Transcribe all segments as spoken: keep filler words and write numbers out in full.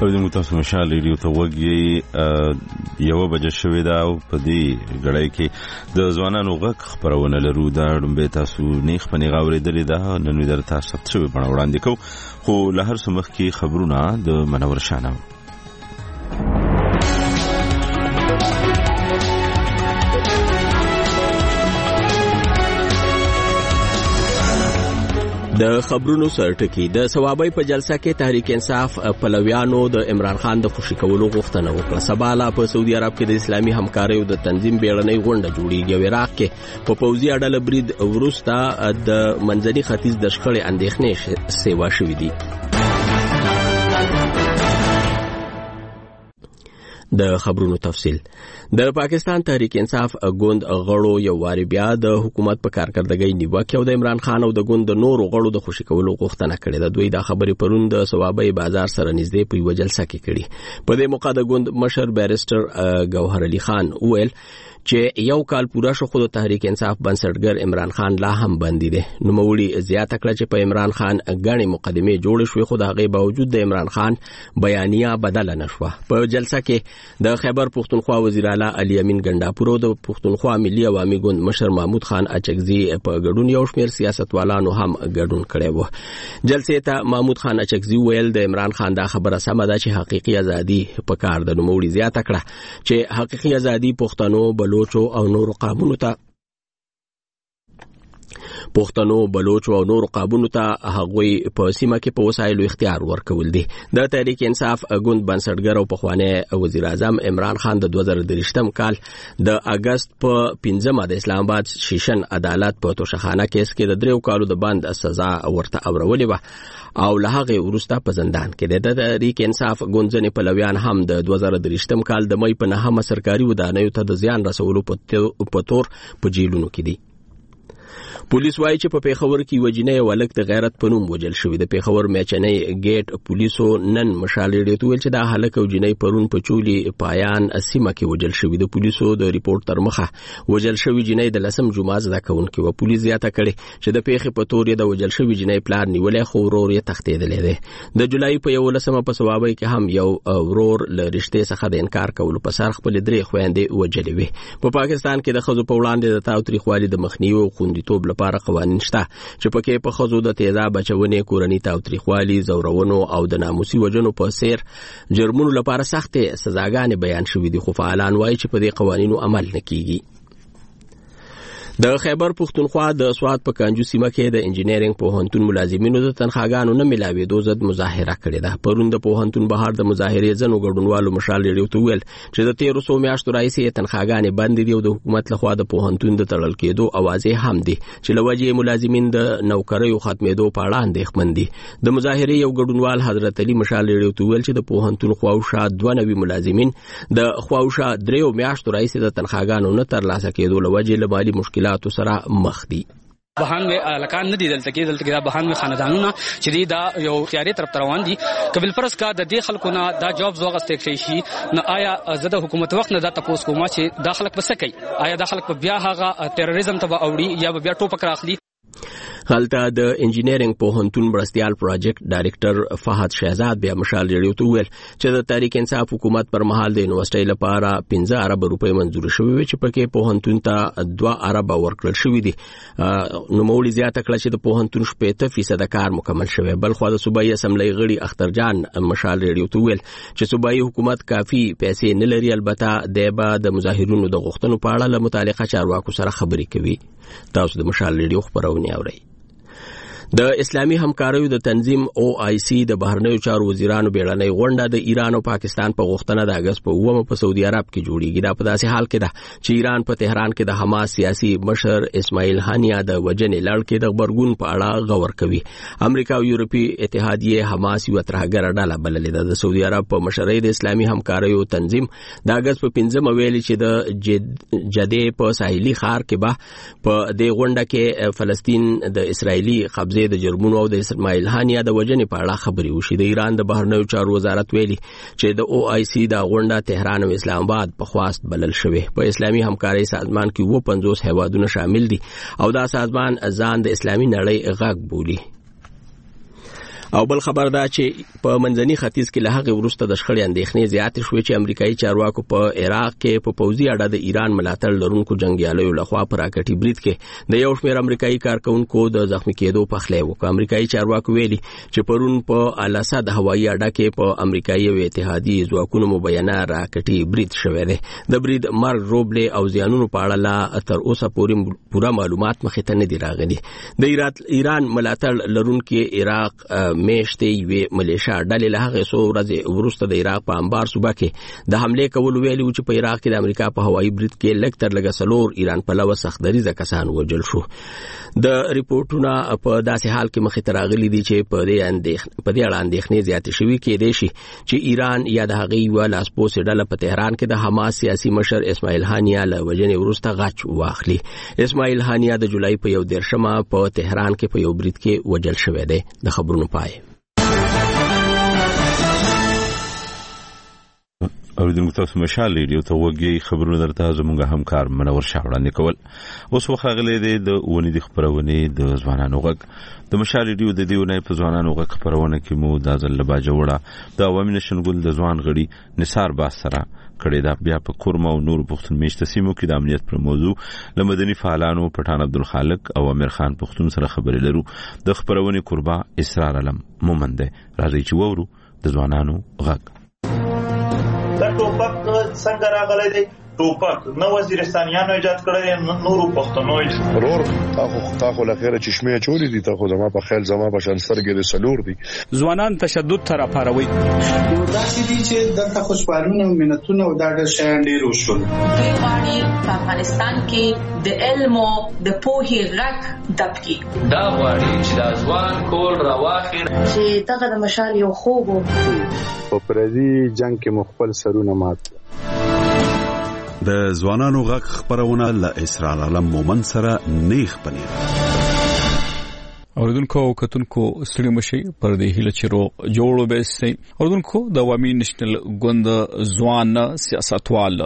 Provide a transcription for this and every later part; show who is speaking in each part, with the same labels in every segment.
Speaker 1: اوریدونکو تاسو مشال ریډیو ته وګورئ یو بجې شوې ده او په دې غړای کې د ځوانانو غږ خبرونه لرو دا ډمبه تاسو نیخ په نیغه اوریدلې ده نن در تاسو څه به وړاندې کوو خو له هر څه مخکې خبرونه د منور شانه
Speaker 2: د خبرونو سرټکی د ثوابي په جلسه کې تحریک انصاف پلویانو د عمران خان د خوشی کولو غوښتنه وکړه. سباله په سعودي عرب کې د اسلامي همکاریو د تنظیم بیړنۍ غونډه جوړیږي. عراق کې په پوځي اډله برید وروسته د منځني ختیځ د شخړې اندېښنې سیوا شوې دي. د خبرونو تفصیل د پاکستان تحریک انصاف ګوند غړو یو واری بیا د حکومت په کارکردګۍ نیوکه او د عمران خان او د ګوند د نورو غړو د خوشی کولو غوښتنه کړې ده. دوی دا خبرې پرون د ثوابي بازار سره نږدې په یو جلسه کې کړې. په دې موقع د ګوند مشر بیرسټر گوهر علي خان ویل چې یو کال پورا شو خو د تحریک انصاف بنسټګر عمران خان لا هم بندي دي. نو مولي زیاته کړه چې په عمران خان غاڼې مقدمه جوړ شوې خو د هغه باوجود د عمران خان بیانیه بدل نه شو. په جلسه کې د خیبر پختونخوا وزیر اعلی علي امین ګنداپور او د پختونخوا ملي عوامي ګوند مشر محمود خان اچکزي په ګډون یو شمېر سیاستوالانو هم ګډون کړی و. جلسې ته محمود خان اچکزي ویل د عمران خان دا خبره سمه ده چې حقيقي ازادي په کار ده. نو مولي زیاته کړه چې حقيقي ازادي پښتنو بلوچو او نورو قومونو ته پښتنو بلوچو او نورو قومونو ته هغوی په سیمه کې په وسایلو اختیار ورکول دي. د تحریک انصاف ګوند بنسټګر او پخوانی وزیر اعظم عمران خان د دوه زره درې کال د اگست په پنځمه د اسلام آباد شیشن عدالت په توشخانه کیس کې د دریو کالو د بند سزا ورته اورولې و او له هغه وروسته په زندان کې د تحریک انصاف ګوند ځنې پلویان هم د دوه زره درې کال د مې په نهمه سرکاري ودانیو ته د زیان رسولو په تور په جیلونو کې دي. پولیس وايي چې په پیښور کې وجنې ولک د غیرت په نوم وجل شوی. د پیښور میچنې گیټ پولیسو نن مشال ریډیو ویل چې دا هلک او جنې پرون په چولي پایان سیمه کې وجل شوی. د پولیسو د ریپورت تر مخه وجل شوی جنې د لسم جمعه زده کوونکی و. پولیس زیاته کړي چې د پیښې په تور د وجل شوی جنې پلان نیولې خو ورور یې تختیدلې ده. د جولای په یو لسمه په ثوابي کې هم یو ورور ل رښتې څخه د انکار کولو په سر خپل درې خويندې وجلې وي. په پاکستان کې د خزو په وړاندې د تاوتریخوالي د مخنیوي او خوندیتوب لپاره قوانین شته چې پکې په خزو د تیزاب بچونې کورنۍ تاوتریخوالي زورونو او د ناموسي وجنو په سیر جرمونو لپاره سخت سزاګانې بیان شوې دي. خو فعالان وایي چې په دې قوانینو عمل نه کیږي. د خیبر پختونخوا د سواد په کانجو سیمه کې د انجینرینګ پوهنتون ملازمینو د تنخواګانو نه ملاوېدو ضد مظاهره کړې ده. پرون د پوهنتون بهر د مظاهرې ځنو ګډونوالو مشال ریډیو ته ویل چې د تیرو څو میاشتو راهیسې تنخواګانې بندې دي او د حکومت لخوا د پوهنتون د تړل کېدو اوازې هم دي چې له وجې ملازمین د نوکریو ختمېدو په اړه اندېښمن دي. د مظاهرې یو ګډونوال حضرت علي مشال ریډیو ته ویل چې د پوهنتون خواوشا دوه نوي ملازمین د خواوشا دریو میاشتو راهیسې د تنخواګانو نه ترلاسه کېدو له وجې له مالي مشکلاتو سره مخ دي.
Speaker 3: بهانوي الکان نه دي دلته کې دلته کې دا بهانوي خاندانونه چې دا یو تیاری طرف روان دي. قبل فرض کا د دې خلکو نه دا جواب زوغستې شي نو آیا زده حکومت وخت نه دا تاسو کومه چې دا خلک بس کوي آیا دا خلک په بیا هغه تروریزم ته اوړي یا بیا ټوپک راخلي.
Speaker 2: هلته د انجینرینګ پوهنتون مرستيال پروجیکټ ډایریکټر فهد شهزاد بیا مشال ریډیو ته ویل چې د تحریک انصاف حکومت پر مهال د یونیورسيټي لپاره پنځه ارب روپۍ منزور شوې وي چې پکې پوهنتون ته دوه ارب ورکړل شوې دي. نو مولي زیاته کړه چې د پوهنتون شپږ فیصد کار مکمل شوی. بل خو د صوبایي اسمبلی غړي اخترجان مشال ریډیو ته ویل چې صوبایي حکومت کافي پیسې نه لري البته د با د مظاهرونو د غوښتنو په اړه له متعلقه چارواکو سره خبرې کوي. تاسو د مشال ریډیو خبرونه اورئ. د اسلامي همکاریو د تنظیم او آی سی د بهرنیو چارو وزیرانو بیړنۍ غونډه د ایران او پاکستان په غوښتنه د اگست په اوومه په سعودي عرب کې جوړیږي. دا په داسې حال کې ده چې ایران په تهران کې د حماس سیاسي مشر اسماعیل هانیه د وجنې لړ کې د خبرګون په اړه غور کوي. امریکا او یورپی اتحادیه حماس یو ترهګر ډله بللې ده. د سعودي عرب په مشرۍ د اسلامي همکاریو تنظیم د اگست په پنځمه ویلي چې د جدې په ساحلي ښار کې به په دې غونډه کې فلسطین د اسرایلی قبضه د جرمونو او د اسماعیل هانیه د وجنې په اړه خبرې وشي. د ایران د بهرنیو چارو وزارت ویلي چې د او آی سی دا غونډه تهران او اسلام آباد په خواست بلل شوې. په اسلامي همکارۍ سازمان کې و پنځوس هیوادونه شامل دي او دا سازمان ځان د اسلامي نړۍ غږ بولي. او بل خبر دا چې په منځني ختیځ کې له هغه وروسته د شخړې اندېښنې زیاتې شوې چې امریکایي چارواکو په عراق کې په پوځي اډه د ایران ملاتړ لرونکو جنگیالیو لخوا پر راکټي برید کې د یو شمېر امریکایي کارکونکو د زخمي کېدو په خله وکړ. امریکایي چارواکو ویلي چې پرون په الاسا د هوایي اډه کې په امریکایي او اتحادي ځواکونو مبینه راکټي برید شوی دی. د برید مرګ روبلې او زیانونو په اړه لا تر اوسه پورې پوره معلومات مخې ته نه دي راغلي. د ایران ملاتړ لرونکو عراق میشتې وی ملیشیا ډلې له هغه څو ورځې وروسته د عراق په انبار صوبه کې د حمله کول ویلي چې په عراق کې د امریکا په هوایي برید کې لږ تر لږه څلور ایران پلوه سختدریزه کسان وژل شو. د ریپورتونو په داسې حال کې مخې ته راغلي دي چې په دې اندېښنې په دې اړه اندېښنې زیاتې شوې کېدې شي چې ایران یا د هغې یوه لاسپوڅې ډله په تهران کې د حماس سیاسي مشر اسماعیل هانیه له وژنې وروسته غچ واخلي. اسماعیل هانیه د جولای په یو دېرشمه په تهران کې په یو برید کې وژل شوی دی. د خبرونو پای
Speaker 1: اوریدونکو تاسو مشال ریډیو ته وګورئ. خبرونه درته زموږ همکار منور شاه وړاندې کول. اوس وخت غلې دی د ونې د خبرونه د ځوانانو غږ د مشال ریډیو د دیونه په ځوانانو غږ خبرونه کې مو د ځل لبا جوړه د عوامي نشنګل د ځوان غړي نثار باس سره کړي دا بیا په کورما او نور پښتون میشته سیمو کې د امنیت پر موضوع لمدني فعالانو پټان عبدالخالق او امیر خان پښتون سره خبرې لرو. د خبرونه قربا اسرار علم مومند راځي چې وورو د ځوانانو غږ.
Speaker 4: دا ټوپک څنګه راغلی دی؟ ټوپک نو وزیرستانیانو ایجاد کړی، نورو پښتنو
Speaker 5: ورور تاخو تاخو لخيره چشمه چولی دي، تاخو زما په خیال زما په شان سترګې د سلور دي.
Speaker 6: ځوانان تشدد تر اپاروي
Speaker 7: نو دا چې دي چې د خوشحالونه او منتونه او دا د شان ډیر وشول.
Speaker 8: دوی غواړي په افغانستان کې د علم او د پوهې غږ دبکي.
Speaker 9: دا غواړي چې د ځوان کول راواخیر
Speaker 10: چې دغه د مشال یو خوب
Speaker 11: په پردي جنگ کې مخبل سرونه مات.
Speaker 12: د ځوانانو غږ خبرونه له اسرار علم مومن سره نیخ پنیر.
Speaker 6: اوریدونکو او کتونکو ستړي مشي پر دې هیله چې رو جوړو به سي. اوریدونکو د عوامي نشنل ګوند ځوان سیاستوال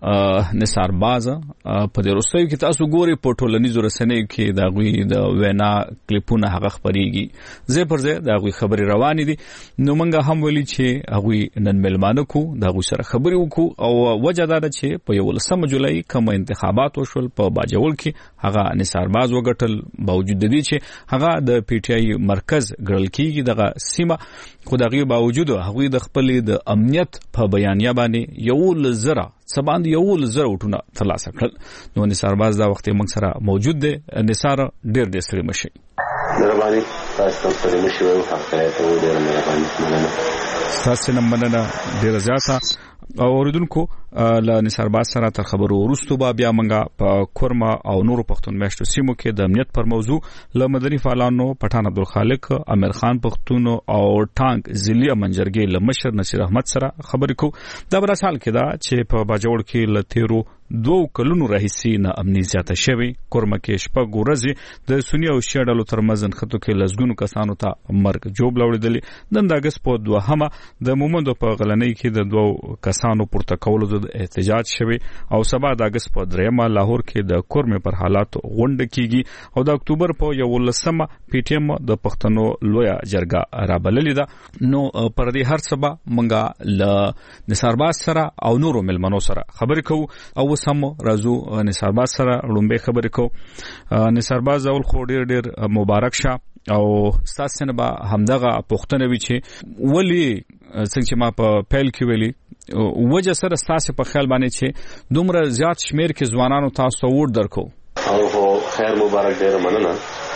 Speaker 6: نثار باز په دې وروستیو کې تاسو ګوري په ټولنیزو رسنیو کې دا غوي د وینا کلیپونه هغه خبريږي زه پر زه دا غوي خبري روانې دي. نو مونږه هم ولي چې هغه نن ملمانه کو دا غوي سره خبري وکړو او وجه دا ده چې په یو لسم جولای کوم انتخابات وشول په باجوړ کې هغه نثار باز وګټل باوجود دي چې هغه د پی ټ آی مرکز ګړل کېږي دغه سیمه خدایي باوجود هغه د خپل د امنیت په بیانیه باندې یو لزره سباند یو لزره وټونه ترلاسه کړل. نو نثار باز دا وخت موږ سره موجود دی. نثار ډېر ډېر ستړي مشي.
Speaker 13: مهرباني تاسو ته مشي وو حقایق ته ډېر مهرباني مننه.
Speaker 6: تاسو نن مننه ډېر زیاته. او اوریدونکو له نثار باز سره تر خبرو وروسته با بیا منګه په کورما او نورو پښتون میشتو سیمو کې د امنیت پر موضوع له مدني فعالانو پټان عبدالخالق، امیر خان پښتون او ټانک ضلع منجرګي له مشر نصیر احمد سره خبرې کو. دا بر سال کې دا چې په باجوړ کې له تیرو دوه کلونو راهیسي نه امنیت زیاته شوی. کورما کې شپږ ورځې د سنی او شیعه ډلو ترمنځ خطو کې لزګونو کسانو ته مرګ جوړ لوړېدل. نن د اگست په دوهمه د مومندو په غلنۍ کې د دوه کسانو پورته کولو د احتجاج شوی او سبا د اگست په دریمه لاهور کې د کورمه پر حالات غونډه کیږي او د اکتوبر په یو لسمه پی ټی ایم د پښتنو لویا جرګه رابللې ده. نو پر دې هر سبا منګه ل نثار باز سره او نورو ملمنو سره خبرې کوو او سم راځو نثار باز سره لومبه خبرې کوو. نثار باز اول خو ډیر ډیر مبارک شه او تاسو نه به همدغه پښتنه وی چې ولی څنګه چې ما په پیل کې ویلي وجه سره تاسو په خیال باندې چې دومره زیات شمیر کې ځوانانو تاسو ووټ درکو.
Speaker 13: او خیر مبارک ډیر مننه.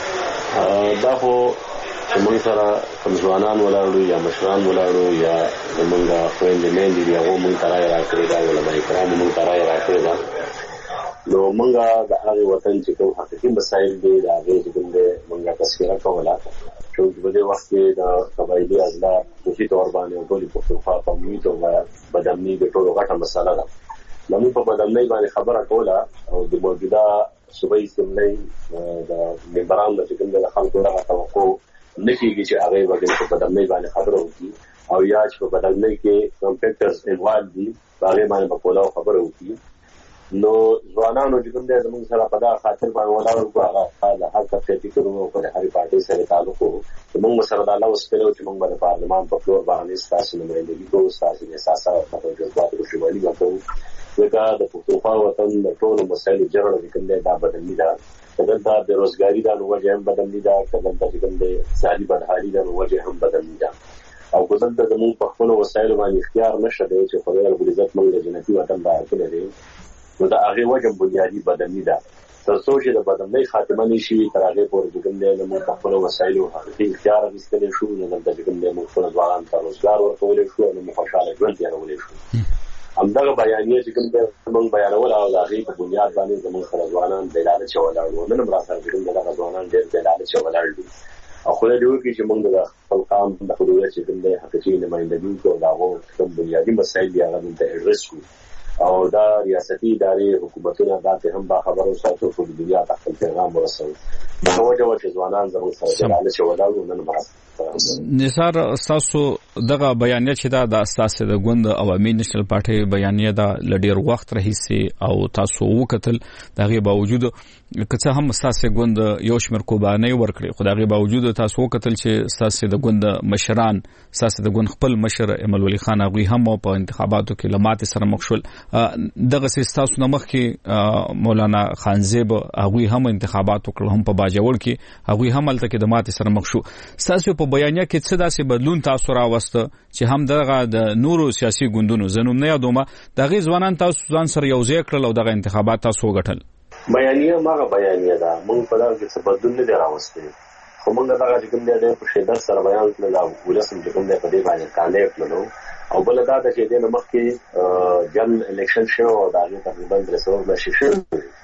Speaker 13: دا خو موږ سره کوم ځوانان ولاړو یا مشران ولاړو یا موږ خويندې مېندې دی هغه موږ ترای راکړی دا ولې کرام موږ ترای راکړی دا. نو موږ د هغه وطن چې کوم حقیقي مسایل دي دا هغه څنګه موږ تذکرہ کوله چې په دې وخت کې د قبایلی ازلا په هیڅ تور باندې ټولي پښتونخوا په امید او بدامني د ټولو غټه مسله ده. نو په بدامني باندې خبره کوله او د موجوده صوبایي سیمې د ممبرانو د ټیم د خلکو راغله توقع نکېږي چې هغه وګړي په بدامني باندې خبره وکړي او یا چې په بدامني کې کمپیوټرز انوالو دي هغه باندې په کوله خبره وکړي. نو ځوانانو چې کوم دې زموږ سره په دا خاطر باندې ولاړ وو هغه د هر څه فکر وو په هر پارټي سره تعلق وو موږ سره د الله وسپلو چې موږ د پارلمان په فلور باندې ستاسو نمائندګي کوو ستاسو د احساسات په جذبات او شمالي وکړو وکړه د پښتونخوا وطن د ټولو مسایلو جوړه د کوم دې دا بدلنی دا دلته د روزګاری د وجه هم بدلنی دا دلته چې کوم دې اقتصادي بدحالي د وجه هم بدلنی دا او دلته زموږ په خپل وسایلو باندې اختیار نشته دی چې خدای رب العزت موږ د جنتي وطن راکړي دی نو دا هغه وجه بنیادی بدلنی ده تر څو چې د بدلنۍ خاتمه نشي تر هغه پورې د ګندې د موږ خپل وسایلو حقیقي اختیار غوښتل شو نو د ګندې موږ خپل ځوانان ته روزګار ورکول شو نو موږ خوشاله ژوند تیرول شو همدغه بیانیه چې ګندې موږ بیانول او د هغه په بنیاد باندې زموږ سره ځوانان د لاله چولاړو نن هم راځي ګندې د ځوانان ډېر د لاله چولاړ دي او خو دې وکړي چې موږ د خپل قام د خلوی چې ګندې حقیقي نمائندګي کوو دا هغه کوم بنیادی مسایل دي هغه ته اډرس کوو او دا ریاستي ادارې حکومتونه دا هم با خبرو ساتو په دنیا ته خپل پیغام ورسوي دا وجه چې ځوانان زموږ سره د لاله چولاړو نن مرسته
Speaker 6: نثار تاسو دغه بیانیه چې دا د اساسه د ګوند عوامي نېشنل پارټي بیانیه دا لډیر وخت راهیسي او تاسو وکتل دغه باوجود کڅه هم اساسه ګوند یو شمیر کوبانه ورکړي خدای باوجود تاسو وکتل چې اساسه د ګوند مشران اساسه د ګوند خپل مشر امل ولی خان هغه هم په انتخاباتو کې لمات سره مخشول دغه سیستاسو نمخ کې مولانا خانزیب هغه هم انتخابات وکړ هم په باجوړ کې هغه هم الته کې د مات سره مخ شو تاسو په بیانیه کې څه داسې بدلون تاسو راوسته چې هم دغه د نورو سیاسي ګوندونو زنوم نه یادومه دغه ځوانان تاسو ځان سره یو ځای کړل او دغه انتخابات تاسو وګټل
Speaker 13: بیانیه ماغه بیانیه ده موږ په دغه کې څه بدلون نه راوسته خو موږ دغه چې کوم دی په شدت سره بیان کړل او ولسم چې کوم دی په دې باندې کاندید کړو او بل دا د چې د مخکې جن الیکشن شو او دا تقریبا درسور نشي شو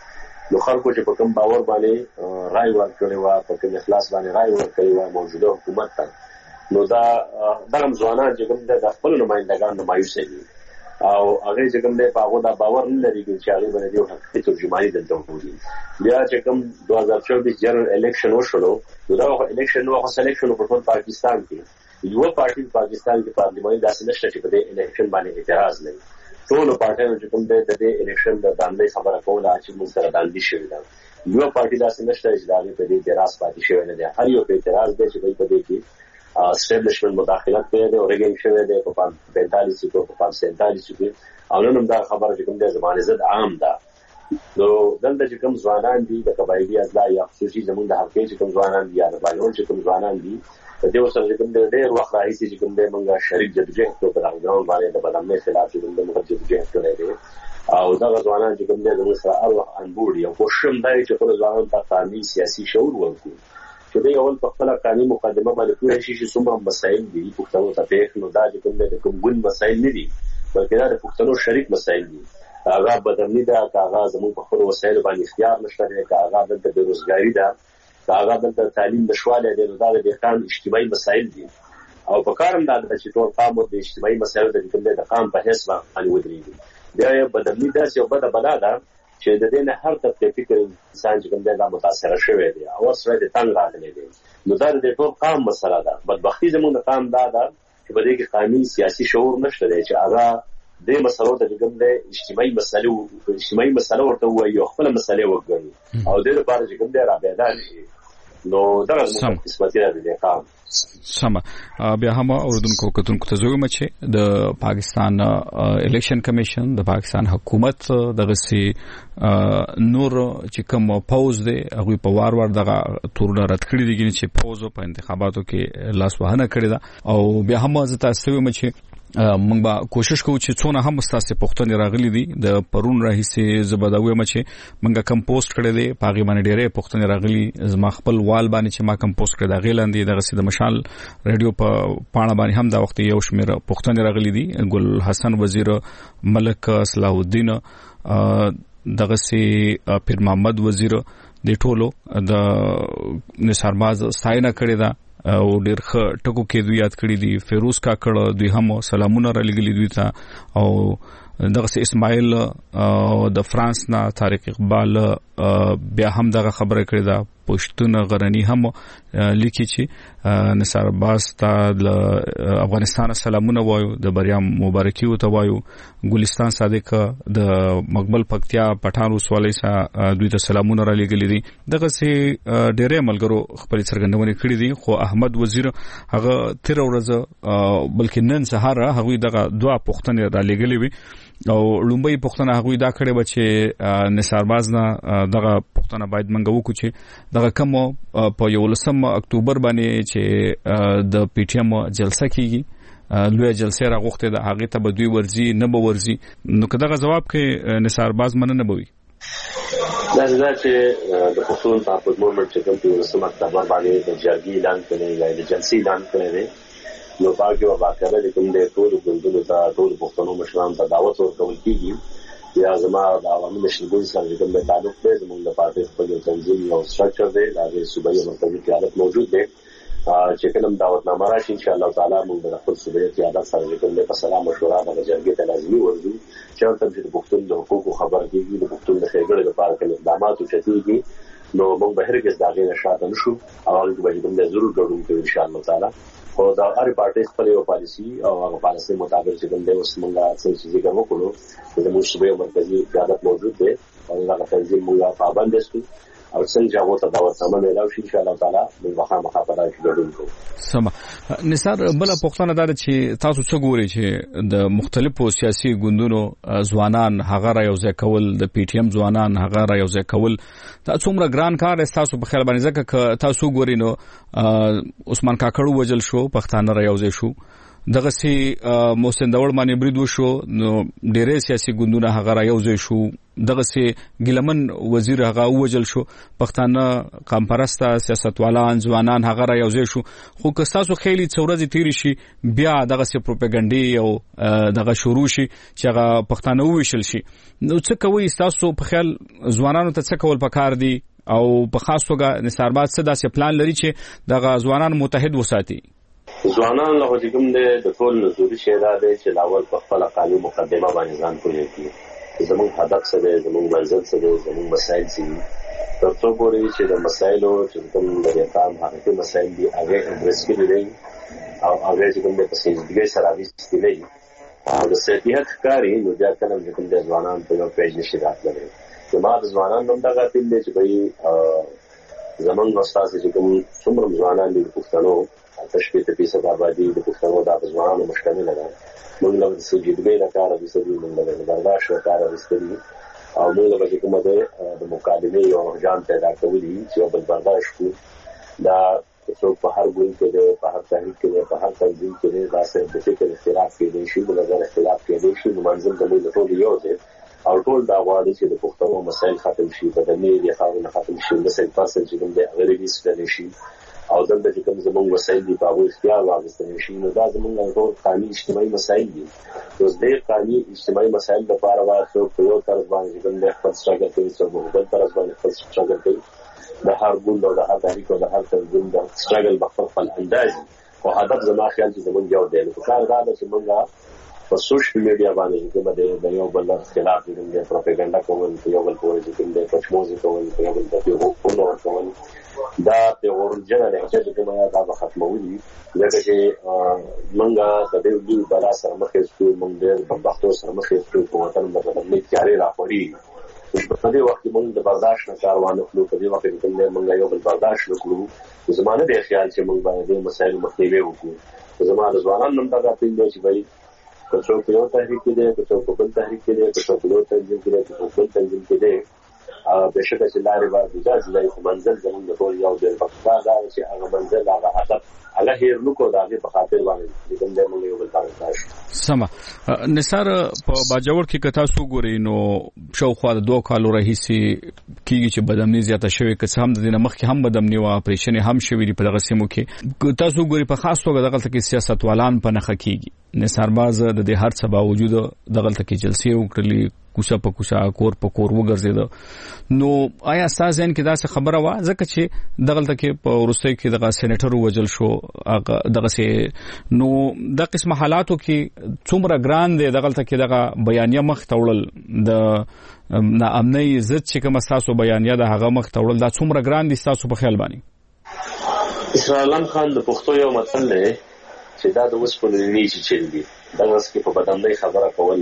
Speaker 13: نو خلکو چې په کوم باور باندې رائے ورکړي وا په کوم اخلاص باندې رائے ورکړي وا موجوده حکومت ته نو دا دغه ځوانان چې کوم د خپل نمائندګان نمایوسه دي او هغه چې کوم د پاغو دا باور نه لري چې هغه باندې یو حقیقي ترجمانی دلته وګوري بیا چې کوم دوه هزار چوبیس جنرال الیکشن وشولو نو دا الیکشن نو خو سلیکشن په ټول پاکستان کې یو پارټي پاکستان کې پارلیماني داسې نشته چې په دې الیکشن باندې اعتراض لري ټول پارټیانو چې کوم د دې الیکشن د باندې خبره کوله چې موږ سره باندې شوی دا یو پارټي داسې نشته چې دا په دې اعتراض پاتې شوی نه دی هر یو په اعتراض دی چې په دې کې اسټابلیشمنت مداخلت کوي او ریګینګ شوی دی په پینتالیس کو په سینتالیس کې او نن هم دا خبره چې کوم د زمانه زد عام ده نو دلته چې کوم ځوانان دي د قبایلی ازلا یا خصوصي زمونږ د حقیقي چې کوم ځوانان دي یا د باجوړ چې کوم ځوانان دي د دې سره چې کوم د ډېر وخت راځي چې کوم د موږ شریک جدوجہد په راغونډ باندې د بدلنې خلاف چې کوم د موږ جدوجہد کړی دی او دا ځوانان چې کوم د موږ سره اړه انبوړي او کوشم دی چې خپل ځوانان ته قانوني سیاسي شعور ورکړي چې دوی اول په خپل قانوني مقدمه باندې پوه شي چې څومره مسایل دي پښتنو ته پیښ نو دا چې کوم د کوم ګون مسایل نه دي بلکې دا د پښتنو شریک مسایل دي هغه بدلنی دا هغه زموږ په خپل وسایل باندې اختیار نشته دی هغه د بیروزګاری ده هغه د تعلیم نشواله دی دا د قام اجتماعي مسایل دي او په کارم دا چې ټول قام د اجتماعي مسایل د کوم د قام په حساب باندې ودرېږي بیا یې بدلنی دا چې بده بلا ده چې د دې نه هر طبقه فکر انسان چې کوم دا متاثر شوی دی او سره د تنګ راغلی دی نو دا د ټول قام مسله ده بدبختی زموږ د قام دا ده چې په دې کې قانوني سیاسي شعور نشته دی چې هغه د مسلو د کوم د اجتماعي مسلو اجتماعي مسلو ورته وایي خپل مسلې وګڼي او د دې لپاره چې کوم دی را بیدار شي نو دا موږ قسمت لري د قام
Speaker 6: سم بیا هم اوردونکو کتونکو ته زویم چې د پاکستان الیکشن کمیشن د پاکستان حکومت دغه سي نور چې کوم پاوز دی هغه په وار وار دغه تورونه رد کړی دي چې پاوز په انتخاباتو کې لاس وهنه کړی دا او بیا هم زه تاسو ویم چې موږ به کوشش کوو چې څونه هم ستاسو پښتنې راغلي دي د پرون راهیسې زبداوي مچ موږ کم پوسټ کړی دی پاغي باندې ډېرې پښتنې راغلي زما خپل وال باندې چې ما کم پوسټ کړی دا غیلاندې دغه سید مشال ریډیو په پاڼه باندې هم دا وخت یو شمیر پښتنې راغلي دي ګل حسن وزیر ملک صلاح الدین دغه سي پیر محمد وزیر د ټولو د نثارباز ساينه کړی دا او ډېر ښه ټکو کې دوی یاد کړی دي فیروز کاکړ دوی هم سلامونه را لګلي دوی ته او دغه اسماعیل د فرانس نه طارق اقبال بیا هم دغه خبره کړې ده پښتون غرنی هم لیکي چې نثار عباس ته د افغانستان سلامونه وایو د بریا مبارکي وته وایو ګلستان صادق د مقبل پکتیا پټان وسوالۍ سره دوی ته سلامونه را لګلې دي دغه سي ډېرې ملګرو خپل څرګندونه کړې دي خو احمد وزیر هغه تیر ورځ بلکې نن سهار هغه دغه دوا پښتنه را لګلې وي او لومبي پښتنه هغه دا کړې و چې نثار باز نه دغه پښتنه باید منګو کو چې دغه کوم په یولسم اکتوبر باندې چې د پی ټی ایم جلسه کیږي لوی جلسه راغوخته د هغه ته بدوی ورزي نه به ورزي نو کداغه جواب کې نثار باز مننه نه بوي
Speaker 13: دا دا چې د پښتون په مومنت چې کوم یولسم اکتوبر باندې د جرګې اعلان کړي یا د جلسې اعلان کړي نو باقي او باقاعده د کوم د ټول ګوندونو ته ټول پښتنو مشران ته دعوت ورکول کیږي یا زما د عوامي مشرګون سره د کوم تعلق دی زموږ د پارټي خپل تنظیم او سټرکچر دی د صوبایي مرکزي قیادت موجود دی چې کوم دعوتنامه راشي ان شاء الله تعالی موږ د خپل صوبایي قیادت سره د کوم په سلام مشوره د جرګې ته لازمي ورځو چې تاسو د پښتون د حقوقو خبر کیږي د پښتون د خېګړې لپاره کوم اقدامات وکړي نو موږ به هرګز دا غیر شاته نشو او هغه به د ضرور ګډون کوي ان شاء الله تعالی او دا هر پارټي خپل یو پالیسي او هغه پالیسي مطابق چې کوم د اوس موږ څه چې ذکر وکړو چې د صوبایي مرکزي قیادت موجود دی او هغه تنظیم موږ پابند یو او څنګه هغه ته دا ورته ملو شي ان شاء الله تعالی موږ به مخابره کې ګډون کوو
Speaker 6: سم نثار بل پښتنه دا چې تاسو څه ګوري چې د مختلفو سیاسي ګوندونو ځوانان هغه را یوځای کول د پی ټی ایم ځوانان هغه را یوځای کول دا څومره ګران کار دی تاسو په خیال باندې ځکه تاسو ګوري نو عثمان کاکړو وجل شو پښتانه را یوځای شو دغه سي محسن داوړ باندې برید وشو نو ډېرې سیاسي ګوندونه هغه را یوځای شو دغه سي ګلمن وزیر هغه وجل شو پښتانه قامپرسته سیاستوالان ځوانان هغه را یوځای شو خو که تاسو خېلی څورځي تیر شي بیا دغه سي پروپاګاندا او دغه شروع شي چې هغه پښتانه وویشل شي نو څه کوي تاسو په خیال ځوانانو ته څه کول پکار دي او په خاص توګه نثار باز څه داسې پلان لري چې دغه ځوانان متحد وساتي
Speaker 13: ځوانان له کوم د ټول نزوري شهدا دی چې لاول په خپل قانون مقدمه باندې ځان کوي چې زموږ هدف څه دی زموږ منزل څه دی زموږ مسایل څه دي ترڅو پورې چې د مسایلو چې کوم د اقام حقیقي مسایل دي هغه اډریس کړي دي او هغه چې کوم د پسندګۍ سره وستي دي او د صحت کاری نو بیا کله چې کوم د ځوانان په یو پیج نشي راتللی چې ما د ځوانان نوم دغه تل دي چې به زمونږ استاد چې کوم څومره ځوانان دي پښتنو تشبیه ته پیسه د آبادی د پښتنو د ځوانانو مشکل نه ده موږ له سجدې نه کار د سړي موږ له برداشت نه کار د سړي او موږ له کومه د مقابله یو ځان پیدا کولی چې بل برداشت کو دا څو په هر ګوند کې په هر تحریک کې په هر تنظیم کې دا څه د فکر اختلاف کې دي شی بل نظر اختلاف کې دي شی منظم د موږ ټول یو دي او ټول دا غواړي چې د پښتنو مسایل ختم شي په دې د خاورې ختم شي د سل پرسنټ چې د غریبي ستنې شي او دلته چې کوم زموږ وسایل دي په هغه اختیار واغستل شي نو دا زموږ ټول قانوني اجتماعي مسایل دي اوس دې قانوني اجتماعي مسایل د لپاره واسو په یو طرف باندې کوم د خپل څنګه کوي چې په بل طرف باندې خپل څنګه کوي د هر ګوند او د هر تحریک او د هر تنظیم د سترګل په خپل انداز او هدف زما خیال چې زموږ یو دی نو کار دا چې موږ په سوشل میډیا باندې کوم د یو بل خلاف د پروپاګاندا کوم یو بل کوم چې د پښموزي کوم یو بل د یو په کوم دا د اورجنل چې کومه دا به ختمولي لکه چې منګه د دې ویډیو بلا سره مخې شو موږ د پښتو سره مخې شو په وطن باندې د تیارې راپوري په دې وخت موږ د برداشت نه کاروان خپل په دې وخت کې موږ یو بل برداشت وکړو زمانه د خیال چې موږ باندې مسایل مخنیوي وکړو زمانه ځوانان نن دا پیل دی چې وایي که څوک یو تحریک کې دی که څوک بل تحریک کې دی که څوک یو تنظیم کې دی که څوک بل تنظیم کې دی بشکه چې لارې باندې ځي د منزل زموږ د ټول یو ځای په خوا دا چې هغه منزل هغه هدف هغه هیر نو کو دا په خاطر باندې کوم د موږ یو بل تاسو
Speaker 6: سما نثار په باجوړ کې کتا سو ګوري نو شاوخوا د دوه کالو راهیسي کیږي چې بدامنی زیاته شوی که هم د دینه مخکې هم بدامنی او اپریشن هم شوی په دغه سیمو کې تاسو ګوري په خاص توګه دغه کې سیاستوالان په نخ کیږي نثار باز د دې هر څه باوجود دغه کې جلسې وکړلې کوڅه په کوڅه کور په کور وګرځید نو آیا تاسو ځین کې دا څه خبره وا ځکه چې دغلته کې په ورستۍ کې دغه سېنیټر وجل شو دغه سه نو د قسم حالاتو کې څومره ګران دي دغلته کې دغه بیانیه مخ تولل د نا امني عزت چې کوم تاسو بیانیه د هغه مخ تولل دا څومره ګران دي تاسو په خیال باندې
Speaker 13: اسرائیل خان د پښتو یو متل دی چې دا د وسپنې چې چل دي دا اوس کې په بدامنۍ خبره کول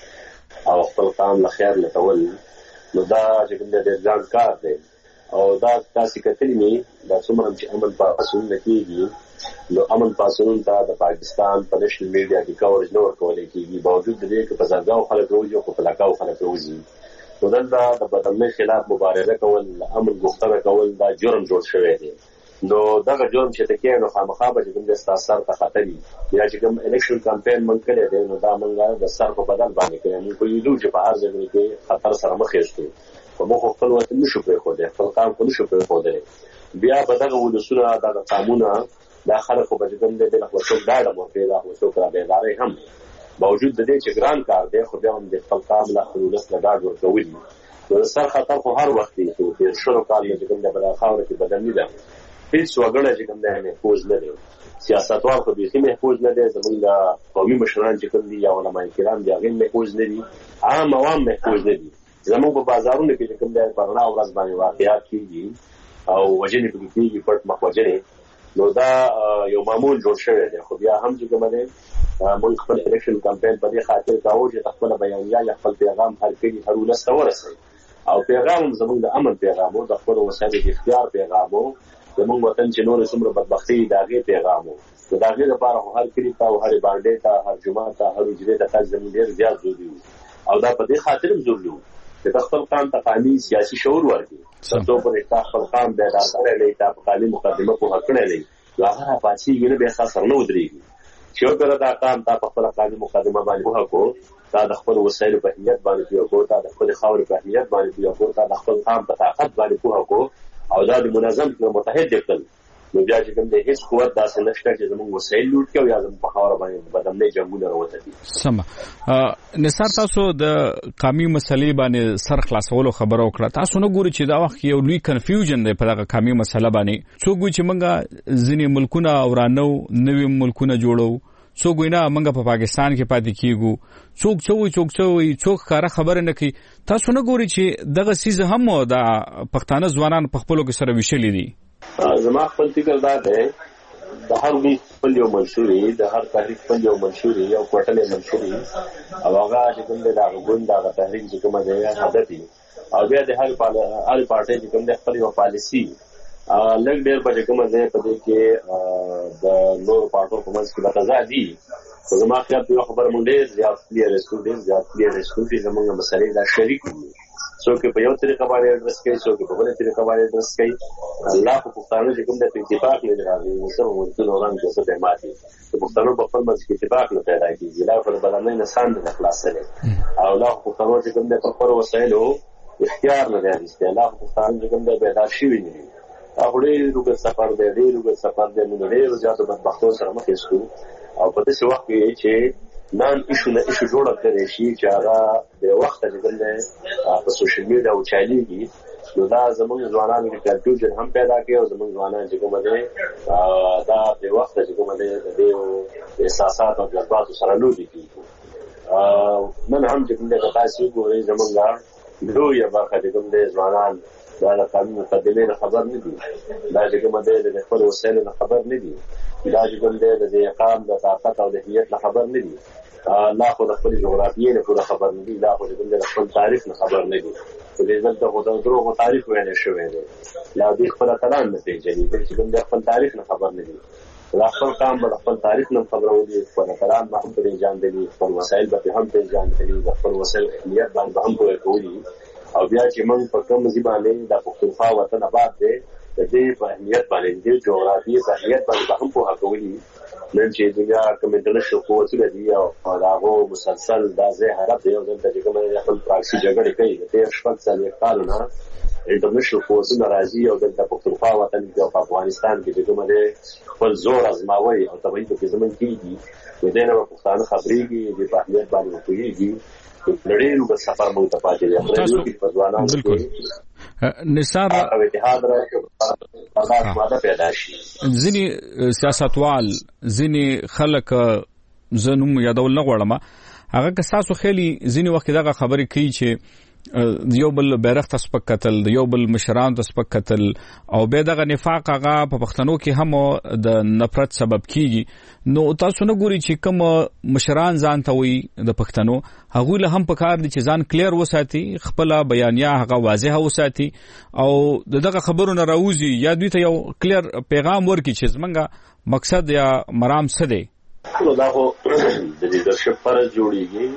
Speaker 13: او خپل قام له خیر لټول نو دا چې کوم د ځان کار دی او دا تاسو کتلی نه دا څومره چې امن پاسون کېږي نو امن پاسون ته د پاکستان په نشنل میډیا کې کاورج نه ورکول کېږي باوجود د دې چې په ځانګاو خلک وځي او په لکاو خلک وځي نو دا د بدامنۍ خلاف مبارزه کول امن غوښتنه کول دا جرم جوړ شوی دی نو دغه جرم چې تکي نو خامخا به کوم د ستاسو ته خطري یا چې کوم الیکشن کمپاین مونږ کړی دی نو دا مونږه د سر په بدل باندې کوي موږ په یوه چې په هر ځای کې خطر سره مخ یو په مخ خپل وخت نشو پرې خو دی خپل کار کو نشو پرې خو دی بیا په دغه ولسونه د قانونا د خلکو په جګم دی د خپل ډاډه مو کې دا خو څوک را دی داري هم باوجود د دې چې ګران کار دی خو بیا هم د خپل کار له خلوص له ډاډ ورکوي نو سر خطر خو هر وخت دی چې شروع کال کې کوم د بل خاور کې بدل نه ده هیڅ وګړه چې کوم نه محفوظ نه دي سیاستوال خو به محفوظ نه دي زمونږ قومي مشران چې کوم دي یا علماء کرام دي هغه محفوظ نه دي عام عوام محفوظ نه دي زمونږ په بازارونو کې کوم دي پرنا او ورځ باندې واقعیات کیږي او وجنې په کېږي پټ مخوجنې نو دا یو معمول جوړ شوی دی خو بیا هم چې کوم نه موږ خپل الیکشن کمپاین په دې خاطر کاوه چې خپل بیانیه یا خپل پیغام هر کلی هر ولسته ورسوي او پیغام زمونږ د امن پیغام او د خپل وسایل د اختیار پیغام زمونږ وطن چې نور څومره بدبختي داغه پیغام او داغه لپاره هر کلی ته او هر باندې ته هر جمعه ته هر اجرې ته تاسو زموږ ډیر زیات ضروري او دا په دې خاطر هم ضروري چې خپل قام ته قانوني سیاسي شعور ورکړي ترڅو په خپل قام د ادارې له ته قانوني مقدمه په حق نه لري هغه پاتې ګنه به خاص نه ودرېږي چې پر دا قام ته خپل قانوني مقدمه باندې وکړو دا د خپل وسایل په اهمیت باندې وکړو دا د خپل خاور په اهمیت باندې وکړو دا د خپل قام په طاقت باندې وکړو او دا د منظم متحد دکل نو بیا چې کوم د هیڅ قوت داسې نشته چې زموږ وسایل لوټ کړي یا زموږ په خاور باندې بدامنۍ جنگونه راوته دي
Speaker 6: سم نثار تاسو د قومي مسلې باندې سر خلاصولو خبرو کړه تاسو نو ګوري چې دا وخت یو لوی کنفیوژن دی په دغه قومي مسله باندې څوک چې موږ ځینې ملکونه اورانو نوې ملکونه جوړو څوک وینا موږ په پاکستان کې پاتې کیږو څوک څوک څوک څوک څوک کار خبره نه کوي تاسو نه ګوري چې دغه سیز هم د پښتانه ځوانان په خپلو کې سره وشلې دي
Speaker 13: زما خپل فکر دا دی د هر وی خپل یو منشوري د هر تحریک خپل یو منشوري یو کوټلې منشوري او هغه چې کوم د غوښند د تحریک چې کوم دی هدف او بیا د هر هر پارټي چې کوم د خپل یو پالیسی لږ ډېر په کومه ځای په دې کې د نور پارټو په منځ کې متضاد دي خو زما خیال په خبره مونږ ډېر زیات کلیر اسټوډنټ زیات کلیر اسټوډنټ زموږ مسلې دا شریک دي څوک په یو طریقه باندې اډرس کوي څوک په بل طریقه باندې اډرس کوي الله په پښتانه چې کوم د اتفاق نه راغلی نو څه ورته نوران څه به ماتي په پښتانه په خپل منځ کې اتفاق نه پیدا کیږي دا په بدلنې نه ساند نه خلاصره او الله په پښتانه چې کوم د خپل وسایلو اختیار نه لري الله په پښتانه چې کوم د بیدار شي ویني اولې روغ سفر دی دی روغ سفر دی نو ډېر زیات بدبختو سره مخ شو او په دې وخت کې چې نن ایشو نه ایشو جوړ کړی شي چې هغه د وخت د ګل په سوشل میډیا او چاليږي نو دا زموږ ځوانانو کې کنفیوژن هم پیدا کوي او زموږ ځوانان چې کوم دي دا د وخت چې کوم دي د احساسات او جذبات سره لوبي کوي نن هم چې کوم د تاسو ګوري زموږ لوی برخه د کوم د ځوانان دا د قانون مقدمې نه خبر نه دي دا چې کوم د خپل وسایل نه خبر نه دي دا چې کوم د اقام د طاقت او د هویت نه خبر نه دي لا خو د خپل جغرافیې نه پوره خبر نه دي لا خو د خپل تاریخ نه خبر نه دي په دې ځل ته خو د دروغ تاریخ ویل شوی دی لا دې خپل کلام نه پیژني چې کوم د خپل تاریخ نه خبر نه دي لا خپل کام به خپل تاریخ نه خبرو دي خپل کلام به هم پیژان دي خپل وسایل به هم پیژان دي خپل وسایل اهمیت باندې هم پوهه کوي او بیا چې موږ په کوم ځای باندې د پښتونخوا وطن آباد دی د دې په اهمیت باندې د جغرافیې په اهمیت باندې هم پوهه کوي نن چې دنیا کوم انټرنیشنل قوتونه دي او هغه مسلسل د ځای حالت دی او د کومه خپل پراکسي جګړې کوي د تیر شپږ څلوېښت کالونه انټرنیشنل قوتونه راځي او د پښتونخوا وطن کې په افغانستان کې کومه ده خپل زور ازماوي او تبعید په زمين کېږي د دې نه په پښتانه خبرېږي د اهمیت باندې کوي لړې نو سفر مو ته پاتې دی تاسو په ځوانانو
Speaker 6: بالکل نثار
Speaker 13: او اتحاد راځي هغه ماده پیدا شي
Speaker 6: ځینی سیاستوال ځینی خلک زنوم یادول نه غواړم هغه که تاسو خېلی ځینی وخت دغه خبرې کوي چې یو بل بیرغ تسپک قتل یو بل مشران تسپک قتل او به دغه نفاق هغه په پښتنو کې هم د نفرت سبب کیږي نو تاسو نه ګوري چې کوم مشران ځان ته وي د پښتنو هغه له هم پکار دي چې ځان کلیر وساتي خپل بیانیا هغه واضح وساتي او دغه خبرونه راوځي یا دوی ته یو کلیر پیغام ورکړي چې زمونږ مقصد یا مرام څه دی
Speaker 13: نو دا خو د لیدرشپ پر جوړیږي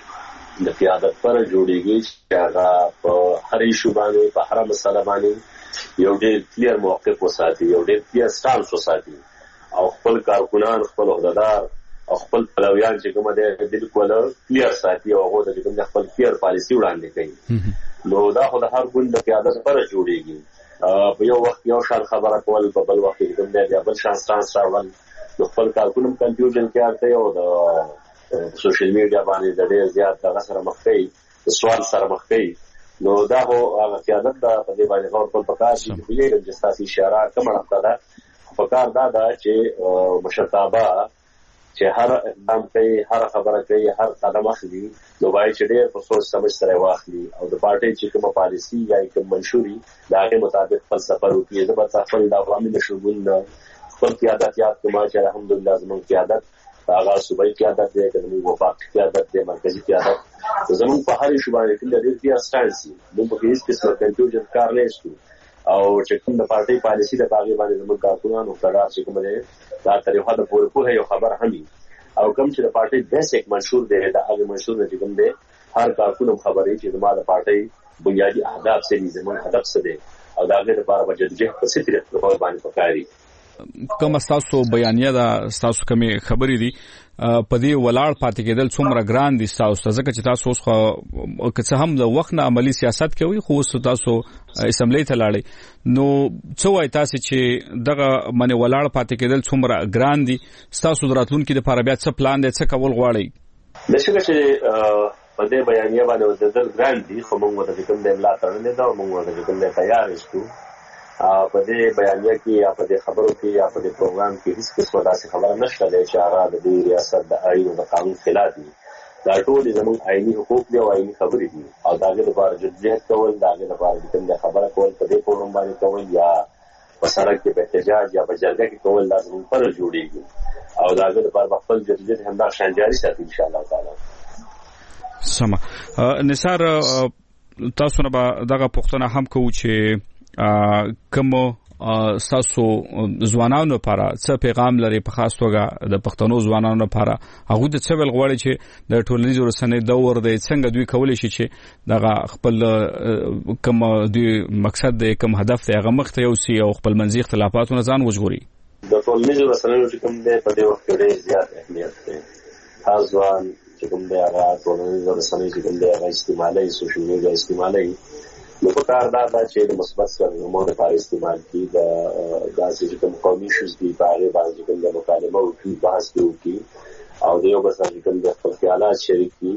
Speaker 13: د قیادت پر جوړیږي چې هغه په هر ایشو باندې په هر مسله باندې یو ډېر کلیر موقف وساتي یو ډېر کلیر سټانس وساتي او خپل کارکونان خپل عہدیدار او خپل پلویان چې کومه ده بالکل کلیر ساتي او هغه د کوم خپل کلیر پالیسی وړاندې کوي نو دا خو د هر ګوند د قیادت پر جوړیږي په یو وخت یو شان خبره کول په بل وخت کوم دی بل شان سټانس راوړل نو خپل کارکونم کنفیوژن کې راځي او د سوشل میډیا باندې د ډېر زیات دغه سره مخ کوي سوال سره مخ کوي نو دا هو هغه قیادت دا په دې باندې غور کول پکار دي چې یې د جستاسي اشاره کومه راځه دا پکار دا دا چې مشرتابه چې هر اقدام کوي هر خبره کوي هر قدم اخلي نو باید چې ډېر په سوچ سمجھ سره واخلي او د پارټي چې کومه پالیسی یا کوم منشوري دا هغه مطابق فلسفه وکړي د بل څخه د عوامي شګون خپل قیادت یاد کومه چې الحمدلله زموږ قیادت هغه صوبایي قیادت دی د موږ وفاق قیادت دی مرکزی قیادت زموږ په هر شی باندې کې د دې بیا سټانسي موږ په هیڅ قسمه کنفیوژن کار نه شو او چې کوم د پارټي پالیسی د باغې باندې زموږ کارکونانو قرار چې کوم دی دا طریقه د پوره پوره یو خبر همي او کوم چې د پارټي بیسیک منشور دی دا هغه منشور دی کوم دی هر کارکونم خبرې چې د ما د پارټي بنیادی اهداف سره زموږ هدف څه دی او دا غیر لپاره بجټ په ستري په باندې پکاري
Speaker 6: کوم تاسو بیانیه دا تاسو کومه خبرې دي په دې ولاړ پاتې کېدل څومره ګران دي تاسو ځکه چې تاسو اوس خو که هم د وخت نه عملی سیاست کوي خو تاسو اسمبلی ته لاړی نو څه وایي تاسو چې دغه منه ولاړ پاتې کېدل څومره ګران دي تاسو دراتلونکو د لپاره بیا څه پلان دي څه کول غواړي
Speaker 13: نشګه چې په دې بیانیه باندې د دل ګران دي خو موږ د کوم د املا تړلې دا موږ د کوم د تیار شو په دې بیانیه کې یا په دې خبرو کې یا په دې پروګرام کې هیڅ څه داسې خبره نشته چې هغه د دې ریاست د آئین او د قانون خلاف دي دا ټول زموږ آئینی حقوق دي او آئینی خبرې دي او دا د لپاره جديت کول دا د لپاره د کوم خبره کول په دې پروګرام باندې کول یا په سړک کې په احتجاج یا په جرګه کې کول لازم پر جوړیږي او دا د لپاره خپل جديت هم دا شان جاری ساتي ان شاء الله تعالی
Speaker 6: سم نثار تاسو نه دغه پښتنه هم کوو چې کوم تاسو ځوانانو لپاره څه پیغام لري په خاص توګه د پښتنو ځوانانو لپاره هغه د څه ویل غواړي چې د ټولنیزو رسنیو دور دی څنګه دوی کولی شي چې دغه خپل کوم دوی مقصد دی کوم هدف دی هغه مخ ته یوسي او خپل منځي اختلافاتونه ځان وژغوري
Speaker 13: د ټولنیزو رسنیو چې کوم دی په دې وخت کې ډېر زیات اهمیت دی خاص ځوان چې کوم دی هغه ټولنیزو رسنیو چې کوم دی هغه استعمالي سوشل میډیا استعمالي نو په کار دا چې د مثبت سرګرمو لپاره استعمال کی دا داسې کوم قومي شوز دي په اړه باندې کوم د مکالمه او کی بحث کوي او د یو بل سره کوم د خپل خیالات شریکي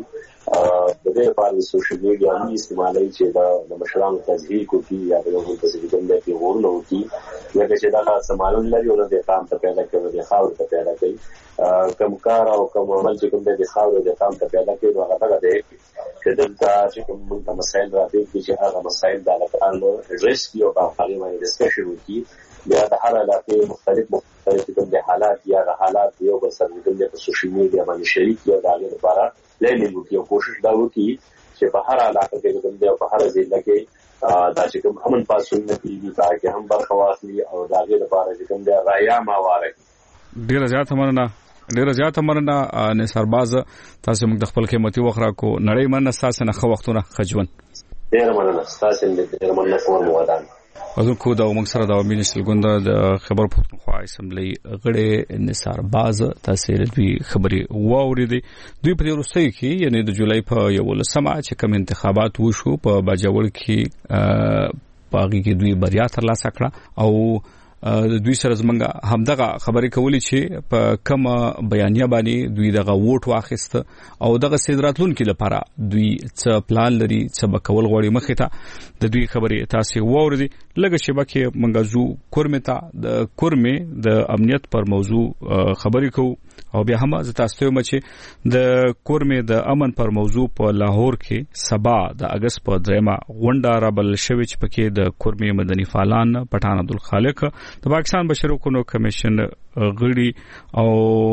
Speaker 13: د دې لپاره سوشل میډیا هم استعمالي چې د مشرانو تذهیب کوي یا د یو بل سره کوم د پیغورونو کوي یا چې دا سمالون لري او د قام ته پیدا کوي د خاور ته پیدا کوي کوم کار او کوم عمل چې کوم د خاور د قام ته پیدا کوي هغه دا دی چې دلته چې کوم د مسایل راځي چې هغه مسایل د علاقې ریسک یو په هغه باندې ډسکشن وکړي بیا د هر علاقې مختلف مختلف کوم د حالات یا د حالات یو بل سره کوم د سوشل میډیا باندې شریک یو د هغه لپاره لینډ وکړي او کوشش دا وکړي چې په هر علاقې کې کوم د په هر ځای کې دا چې کوم امن پاسون نه کیږي تاکي هم برخه واخلي او د هغه لپاره چې کوم د رایا ماواره
Speaker 6: ډیر زیات مننه ډیر زیات مننه نثار باز تاسو موږ د خپل قیمتي وخت راکو نړۍ مننه تاسو نه خو وختونه خجون
Speaker 13: ډیر مننه تاسو ډیر مننه کوم ودان
Speaker 6: اذن کو دا موږ سره د مینیستر ګوند د خبر پښتونخوا اسمبلی غړي نثار باز تاسو دوی خبري واوریدي دوی په روسي کې یعنی د جولای په یولسمه چې کوم انتخابات وشو په باجوړ کې پاغي کې دوی بریا ترلاسه کړه او دوی سره زمونږ همدغه خبرې کولې چې په کوم بیانیه باندې دوی دغه ووټ واخیسته او دغه سیدراتلونکو لپاره دوی څه پلان لري څه بکول غوړي مخې ته د دوی خبرې تاسو ووردي لږه شبکه منغزو کورمه ته د کورمه د امنیت پر موضوع خبرې کوو او بیا هم زه تاسو ته وایم چې د کورمه د امن پر موضوع په لاهور کې سبا د اگست په دریمه غونډه رابل شوې چې پکې د کورمه مدني فعالان پټان عبدالخالق د پاکستان بشري حقوقو کمیشن غړي او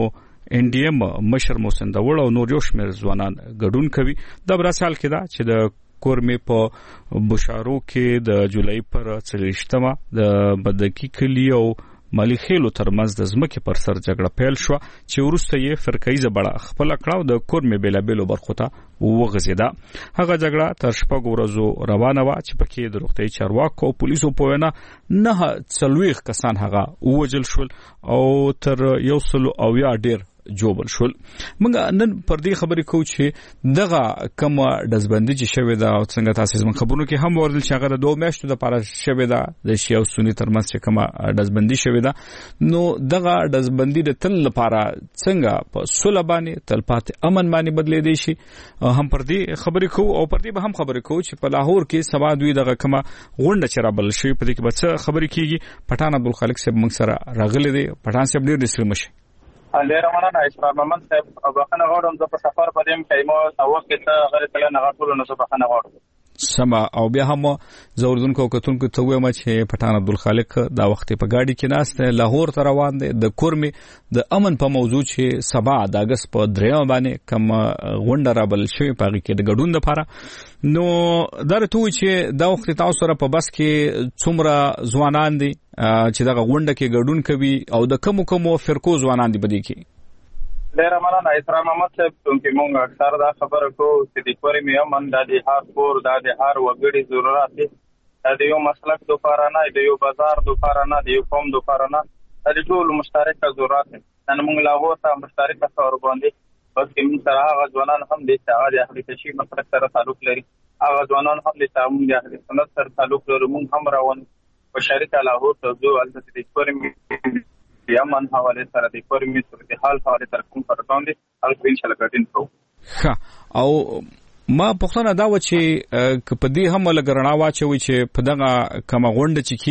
Speaker 6: ان ډي ام مشر محسن داوړ او نور یو شمېر ځوانان ګډون کوي د برسال کې دا چې د کورمه په بشارو کې د جولای پر څلوېښتمه د بدکی کلی او مالی خېلو ترمنځ د ځمکې پر سر جګړه پیل شو چې وروسته یې فرقایي بڼه خپل کړه د کورمه بیلابېلو برخو ته وغځېده. هغه جګړه تر شپږ ورځو روانه وه چې پکې د روغتیايي چارواکو او پولیسو په وینا نه څلوېښت کسان هغه ووژل شول او تر یو سل او یا ډېر جوبل شول. موږ نن پر دې خبرې کوو چې دغه کومه دزبندي چې شوې ده او څنګه تاسو زموږ خبرونو کې هم ورل چې هغه د دوه میاشتو لپاره شوې ده د شیعه او سنی ترمنځ چې کومه دزبندي شوې ده نو دغه دزبندي د تل لپاره څنګه په صلح باندې تلپاتې امن باندې بدلېدای شي هم پر دې خبرې کوو او پر دې به هم خبرې کوو چې په لاهور کې سبا دوی دغه کومه غونډه چې رابل شي په دې کې به څه خبرې کیږي. پټان عبدالخالق صاحب موږ سره راغلي دي. پټان صاحب ډېر ډېر مشه
Speaker 14: ډېر مننه اسماعیل محمد صاحب. بخښنه غواړم زه په سفر په دې کې مو وخت ته غیر کله نه غوښتل نو زه بخښنه غواړم.
Speaker 6: سما او بیا هم زوردونکو کتونکو ته وایم چې پټان عبدالخالق دا وخت په گاډي کې ناشته لاهور ته روان دي د کورمه د امن په موضوع چې سبا د اگست په دریمه باندې کوم غونډه رابل شوی پاره کې د ګډون لپاره نو درته وی چې دا وخت تاسو سره په بس کې څومره ځوانان دي چې دغه غونډه کې ګډون کوي او د کوم کوم فرقو ځوانان دي بده کې.
Speaker 14: ډېر مننه اسماعیل محمد صاحب چې موږ اکثر دا خبره کوو چې د کورمه امن د هر کور د هر وګړي ضرورت دي. د یو مسلک لپاره نه د یو بازار لپاره نه د یو قوم لپاره نه د ټول مشترک ضرورت دي. نن موږ لاهور ته مشترک تور باندې بس کې موږ سره هغه ځوانان هم دي چې هغه د اهل تشیع مسلک سره تعلق لري. هغه ځوانان هم دي چې موږ د اهل سنت سره تعلق لري. موږ هم روان په شریک لاهور ته ځو البته د کورمه یمن حواله سره د کورمه صورتحال حواله تر کوم پرتون دي البته ان شاء الله ګټین کوو.
Speaker 6: ها او ما پښتنه دا و چې په دې هم لګرنا واچوي چې په دغه کوم غونډه چې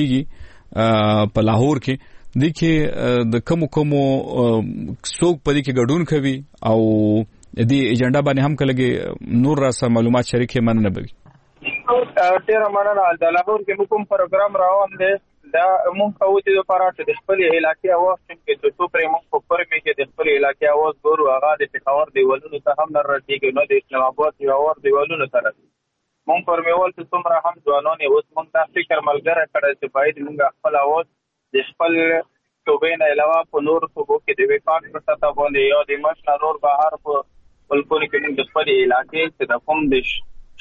Speaker 6: کیږي په لاهور کې د کې د کوم کوم څوک په دې کې ګډون کوي او دې ایجنډا باندې هم کلهږي نور راسه معلومات شریکه مننه بوي.
Speaker 14: ډېر مننه. د لاهور کې کوم پروګرام روان دی دا موږ کوو چې د پراټ د خپل علاقې اواز چې د ټوپري موږ په پرمې کې د خپل علاقې اواز ګورو هغه د پېښور دیوالونو ته هم نه رسیږي نو د اسلام آباد دیوال دیوالونو سره موږ پرمېول چې څومره هم ځوانان اوس موږ دا فکر ملګری کړی چې باید موږ خپل اواز د خپل صوبې نه علاوه په نور صوبو کې د وفاق په سطح باندې یا د مشر نور بهر په ملکونو کې موږ د خپل علاقې چې د کوم د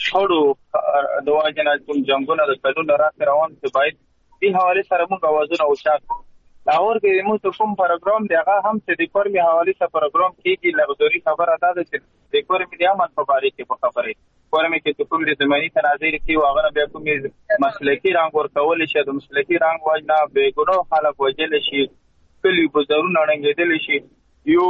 Speaker 14: شخړو د واجنه کوم جنگونه د کلونو راځي روان چې باید دې حواله سره موږ اوازونه اوچات. لاهور کې موږ کوم پروګرام دی هغه هم چې د کورمه حواله سره پروګرام کېږي لغزوري خبره ده چې د کورمه د امن په اړه کې په خبره کورمه کې کوم د زماني تناظر کې واغره بیا کوم مسلکي رنګ ورکول شي د مسلکي رنګ وجنه به ګناه خلک وجل شي کلی بزرونه رنګېدل شي یو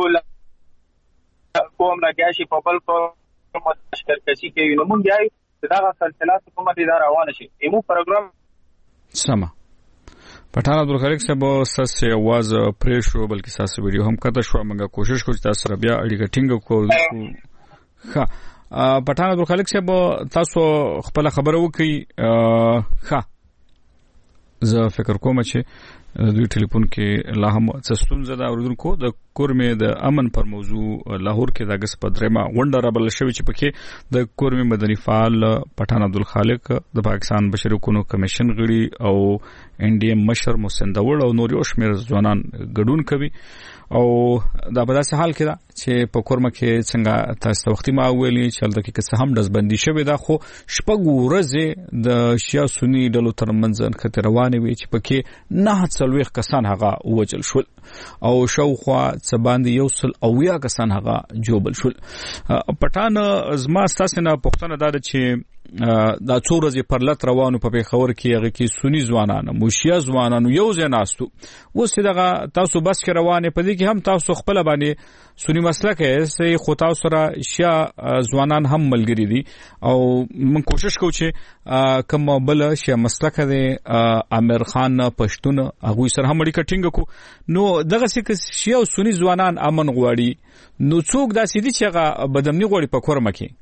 Speaker 14: کوم راګاشي په بل کوم مشکرکشي کې نو موږ یې دغه سلسله کومه دي روانه شي ایمو پروګرام
Speaker 6: سما. پټان عبدالخالق صاحب ساسه आवाज پریشو بلکې ساسه ویډیو هم کته شو موږ کوشش کوو چې تاسو سره بیا اړیکه ټینګ کوو. ښه پټان عبدالخالق صاحب تاسو خپل خبره وکړئ. ښه زه فکر کوم چې دوی ټلیفون کې لا هم څه ستونزه ده اوریدونکو د کورمه د امن پر موضوع لاهور کې د اگست په دریمه غونډه رابل شوې چې پکې د کورمه مدني فعال پټان عبدالخالق د پاکستان بشري حقوقو کمیشن غړي او ان ډي ام مشر محسن داوړ او نور یو شمېر ځوانان ګډون کوي او دا په داسې حال کې ده چې په کورمه کې څنګه تاسو وختي ما ویلي چې هلته کې څه هم دزبندي شوې ده خو شپږ ورځې د شیعه سنی ډلو ترمنځ خطر روانې وي چې پکې نه څلوېښت کسان هغه ووژل شول او شاوخوا څه باندې یو سل اویا کسان هغه جوبل شول. پټان زما ستاسو نه پوښتنه ده چې دا څو ورځې پر لټ روانو په پیښور کې هغه کې سنی ځوانان موشیا ځوانانو یو ځای ناستو اوس دغه تاسو بس کې روانه په دې کې هم تاسو خپل باندې سنی مسلک یې خو تاسو سره شیا ځوانان هم ملګری دي او من کوشش کوو چې کوم بل شیا مسلک دی امیر خان پښتون هغه سره هم اړیکه ټینګ کو نو دغه څه شیا سنی ځوانان امن غواړي نو څوک داسې دي چې هغه بدمنی غواړي په کورمه کې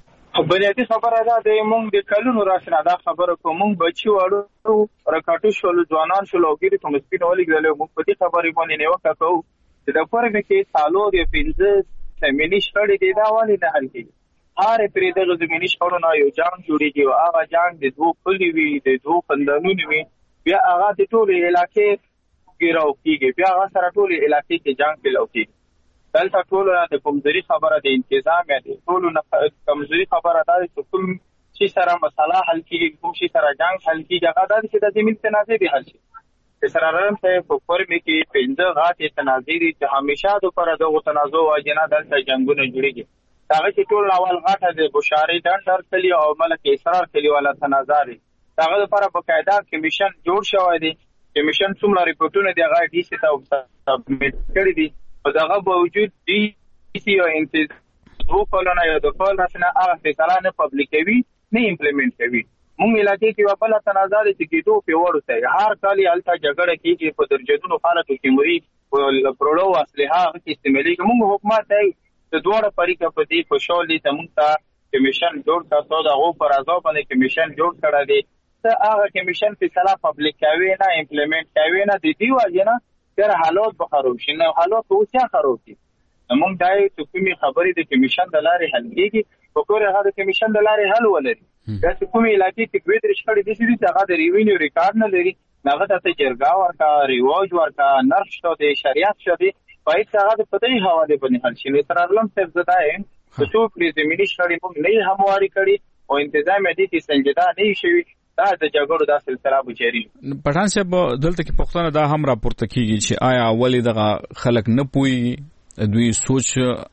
Speaker 14: بنیادی خبره ده د مونږ د کلونو راشنه دا خبره کوم مونږ بچي وړو رکاټو شول ځوانان شول او ګیري ته مسپین ولګل مونږ په دې خبرې باندې نه وکړو چې د پرګه کې سالو د پنځه زمینی شړې دی دا والی نه حل کیږي هر پرې د زمینی شړو نه یو جام جوړیږي او هغه جام د دوه کلی وی د دوه خندانونو وی بیا هغه د ټولې علاقې ګیراو کیږي بیا هغه سره ټولې علاقې کې جام پیلو کیږي دلته ټول د کمزوري خبره د انتظام دی ټول نه کمزوري خبره ده چې کوم شي سره مسله حل کیږي کوم شي سره جنگ حل کیږي هغه د چې د زمين تنازع به حل شي اسرارم ته په فورم کې پنځه غاټه تنازع دي چې همیشه د پر دغه تنازع واجنه دلته جنگونه جوړيږي هغه چې ټول اول غاټه د بشاري ډنډر کلی او ملک اسرار کلی ولا تنازع دي هغه لپاره په قاعده کمیشن جوړ شوی دی کمیشن څومره ریپورتونه دی هغه ډي سي ته سبمیټ کړی دي په دغه باوجود دی سی او انتظار کولونه یو د کول راسنه هغه فیصله نه پبلیکوي نه امپلیمنٹ کوي موږ علاقې کې په بل تنازع دي چې دوه پیوړو ته هر کال الته جګړه کیږي په درجنونو حالتو کې مري په پرولو اسلحه کې استعمالي موږ حکومت ته د دوه پریکه په دې خوشالي ته موږ ته کمیشن جوړ کړو دا غو پر ازو باندې کمیشن جوړ کړی دی ته هغه کمیشن فیصله پبلیکوي نه امپلیمنٹ کوي نه د دې وجه تر حالات به خراب شي نه حالات اوس یا خراب دي موږ دای ته کومي خبرې د کمیشن د لارې حل کیږي په کومه هغه کمیشن د لارې حل ولري دا چې کومي علاقې کې دوی درش کړي دي چې هغه د ریوینیو ریکارډ نه لري هغه ته جرګه ورکا ریواج ورکا نرخ شته د شریعت شته په هیڅ هغه د پدې حواله باندې حل شي تر علم صاحب زدایم چې څو پرې زمینی شړې موږ نه همواري کړي او انتظام دې کې سنجیده نه شي دا د جګړو د سلسله بجری
Speaker 6: پټان صاحب دلته کې پښتنه دا هم راپورته کیږي چې آیا اولی دغه خلک نه پوي دوی سوچ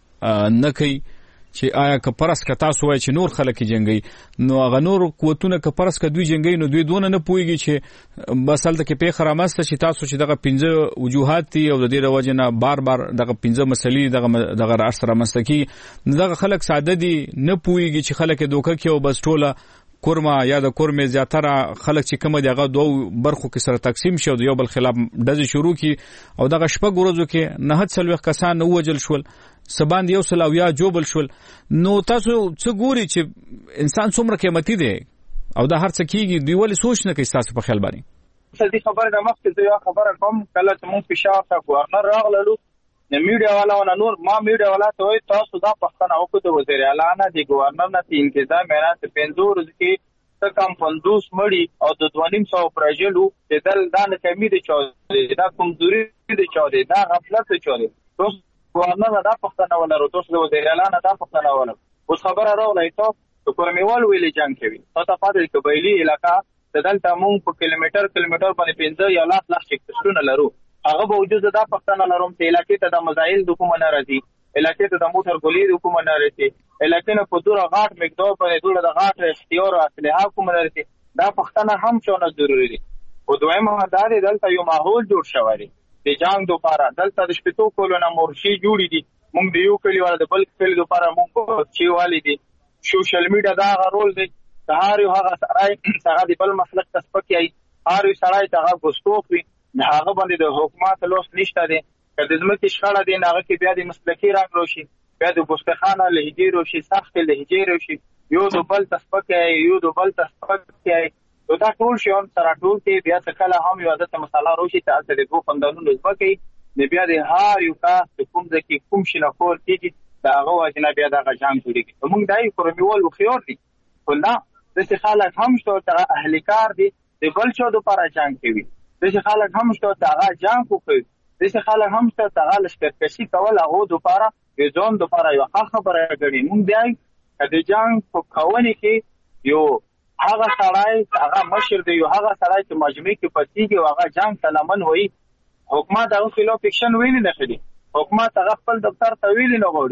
Speaker 6: نه کوي چې آیا که پرس که تاسو وای چې نور خلک جنگي نو هغه نور قوتونه که پرس که دوی جنگي نو دوی دونه نه پويږي چې بس هلته کې پیښه رامسته چې تاسو چې دغه پنځه وجوهات دي او د دې وجه نه بار بار دغه پنځه مسلې دغه دغه راس سره مستکی دغه خلک ساده دي نه پويږي چې خلک دوکه کې او بس ټوله کورما یا د کورمې زیاتره خلک چې کوم دغه دوه برخو کې سره تقسیم شو د یو بل خلاف دزي شروع کی او دغه شپږ ورځو کې نه هڅ سلوخ کسان نو وجل شول سباند یو سلاو یا جوبل شول نو تاسو څه ګوري چې انسان څومره قیمتي دی او دا هر څه کیږي دی ولې سوچ نه کوي تاسو په خیال باندې
Speaker 14: څه دي خبره د مخکې یو خبره کوم کله چې مونږ فشار تا گورنر راغلو نه میډیا والا او نور ما میډیا والا ته وای تاسو دا پښتنه وکړو د وزیر اعلی نه دی گورنر نه تی انتظام نه ته پنځور کې څه کم پندوس مړی او د دوانیم سو پروژلو چې دل دانه کمی دي چې دا کمزوري دي چې دا غفلت چې تاسو گورنر دا پښتنه ولا تاسو د وزیر اعلی نه دا پښتنه ولا اوس خبره راغله تاسو کورمیوال ویلې جنگ کوي تاسو په دې قبایلی علاقہ دلته مونږ په کیلومتر کیلومتر باندې پنځه یا لاس لاس چکپوسټونه لرو هغه به وجود دا پښتنه لروم چې علاقې ته د مزایل د کوم نه راځي علاقې ته د موټر ګولې د کوم نه راځي علاقې نه په دوره غاټ مقدار په دوره د غاټ اختیار او اسلحه کوم نه راځي دا پښتنه هم شونه ضروری دي او دویمه دا دی دلته یو ماحول جوړ شوی دی د جنگ لپاره دلته د شپږو کولونه مورشي جوړې دي موږ د یو کلی ولا د بل کلی لپاره موږ چې والی دي سوشل میډیا دا غرول دی هر یو هغه سړی هغه د بل مسلک تسپکی هر یو سړی هغه ګوستوک وي هغه باندې د حکومت لوس نشته دي کله زمکه شخړه دي هغه کې بیا د مسلکی رنګ روشي بیا د ګوستخانه لهجې روشي سخت لهجې روشي یو د بل تسپکه یو د بل تسپکه نو دا ټول شیان سره ټول کې بیا څکله هم یو عادت مسله روشي ته د دوه فندانونو زبکه نه بیا د هر یو کا کوم ځکه کوم شي نه کول کېږي دا هغه واجنه بیا د غجان جوړیږي موږ دای کورمیول خيار دي ولدا د څه خلک هم شته تر اهل کار دي د بل شو د لپاره جنگ کوي د څه خلک هم شته تر جنگ کوي د څه خلک هم شته تر لشکرکشي کول هغه د لپاره یو ځون د لپاره یو خبره غړي موږ دای د جنگ په کاوني کې یو هغه سړی هغه مشر دی یو هغه سړی چې مجمع کې پاتېږي او هغه جنگ تلمن وایي حکومت هغه خلاف اکشن ویلي نه کړي حکومت هغه خپل دفتر ته ویلي نه غوړي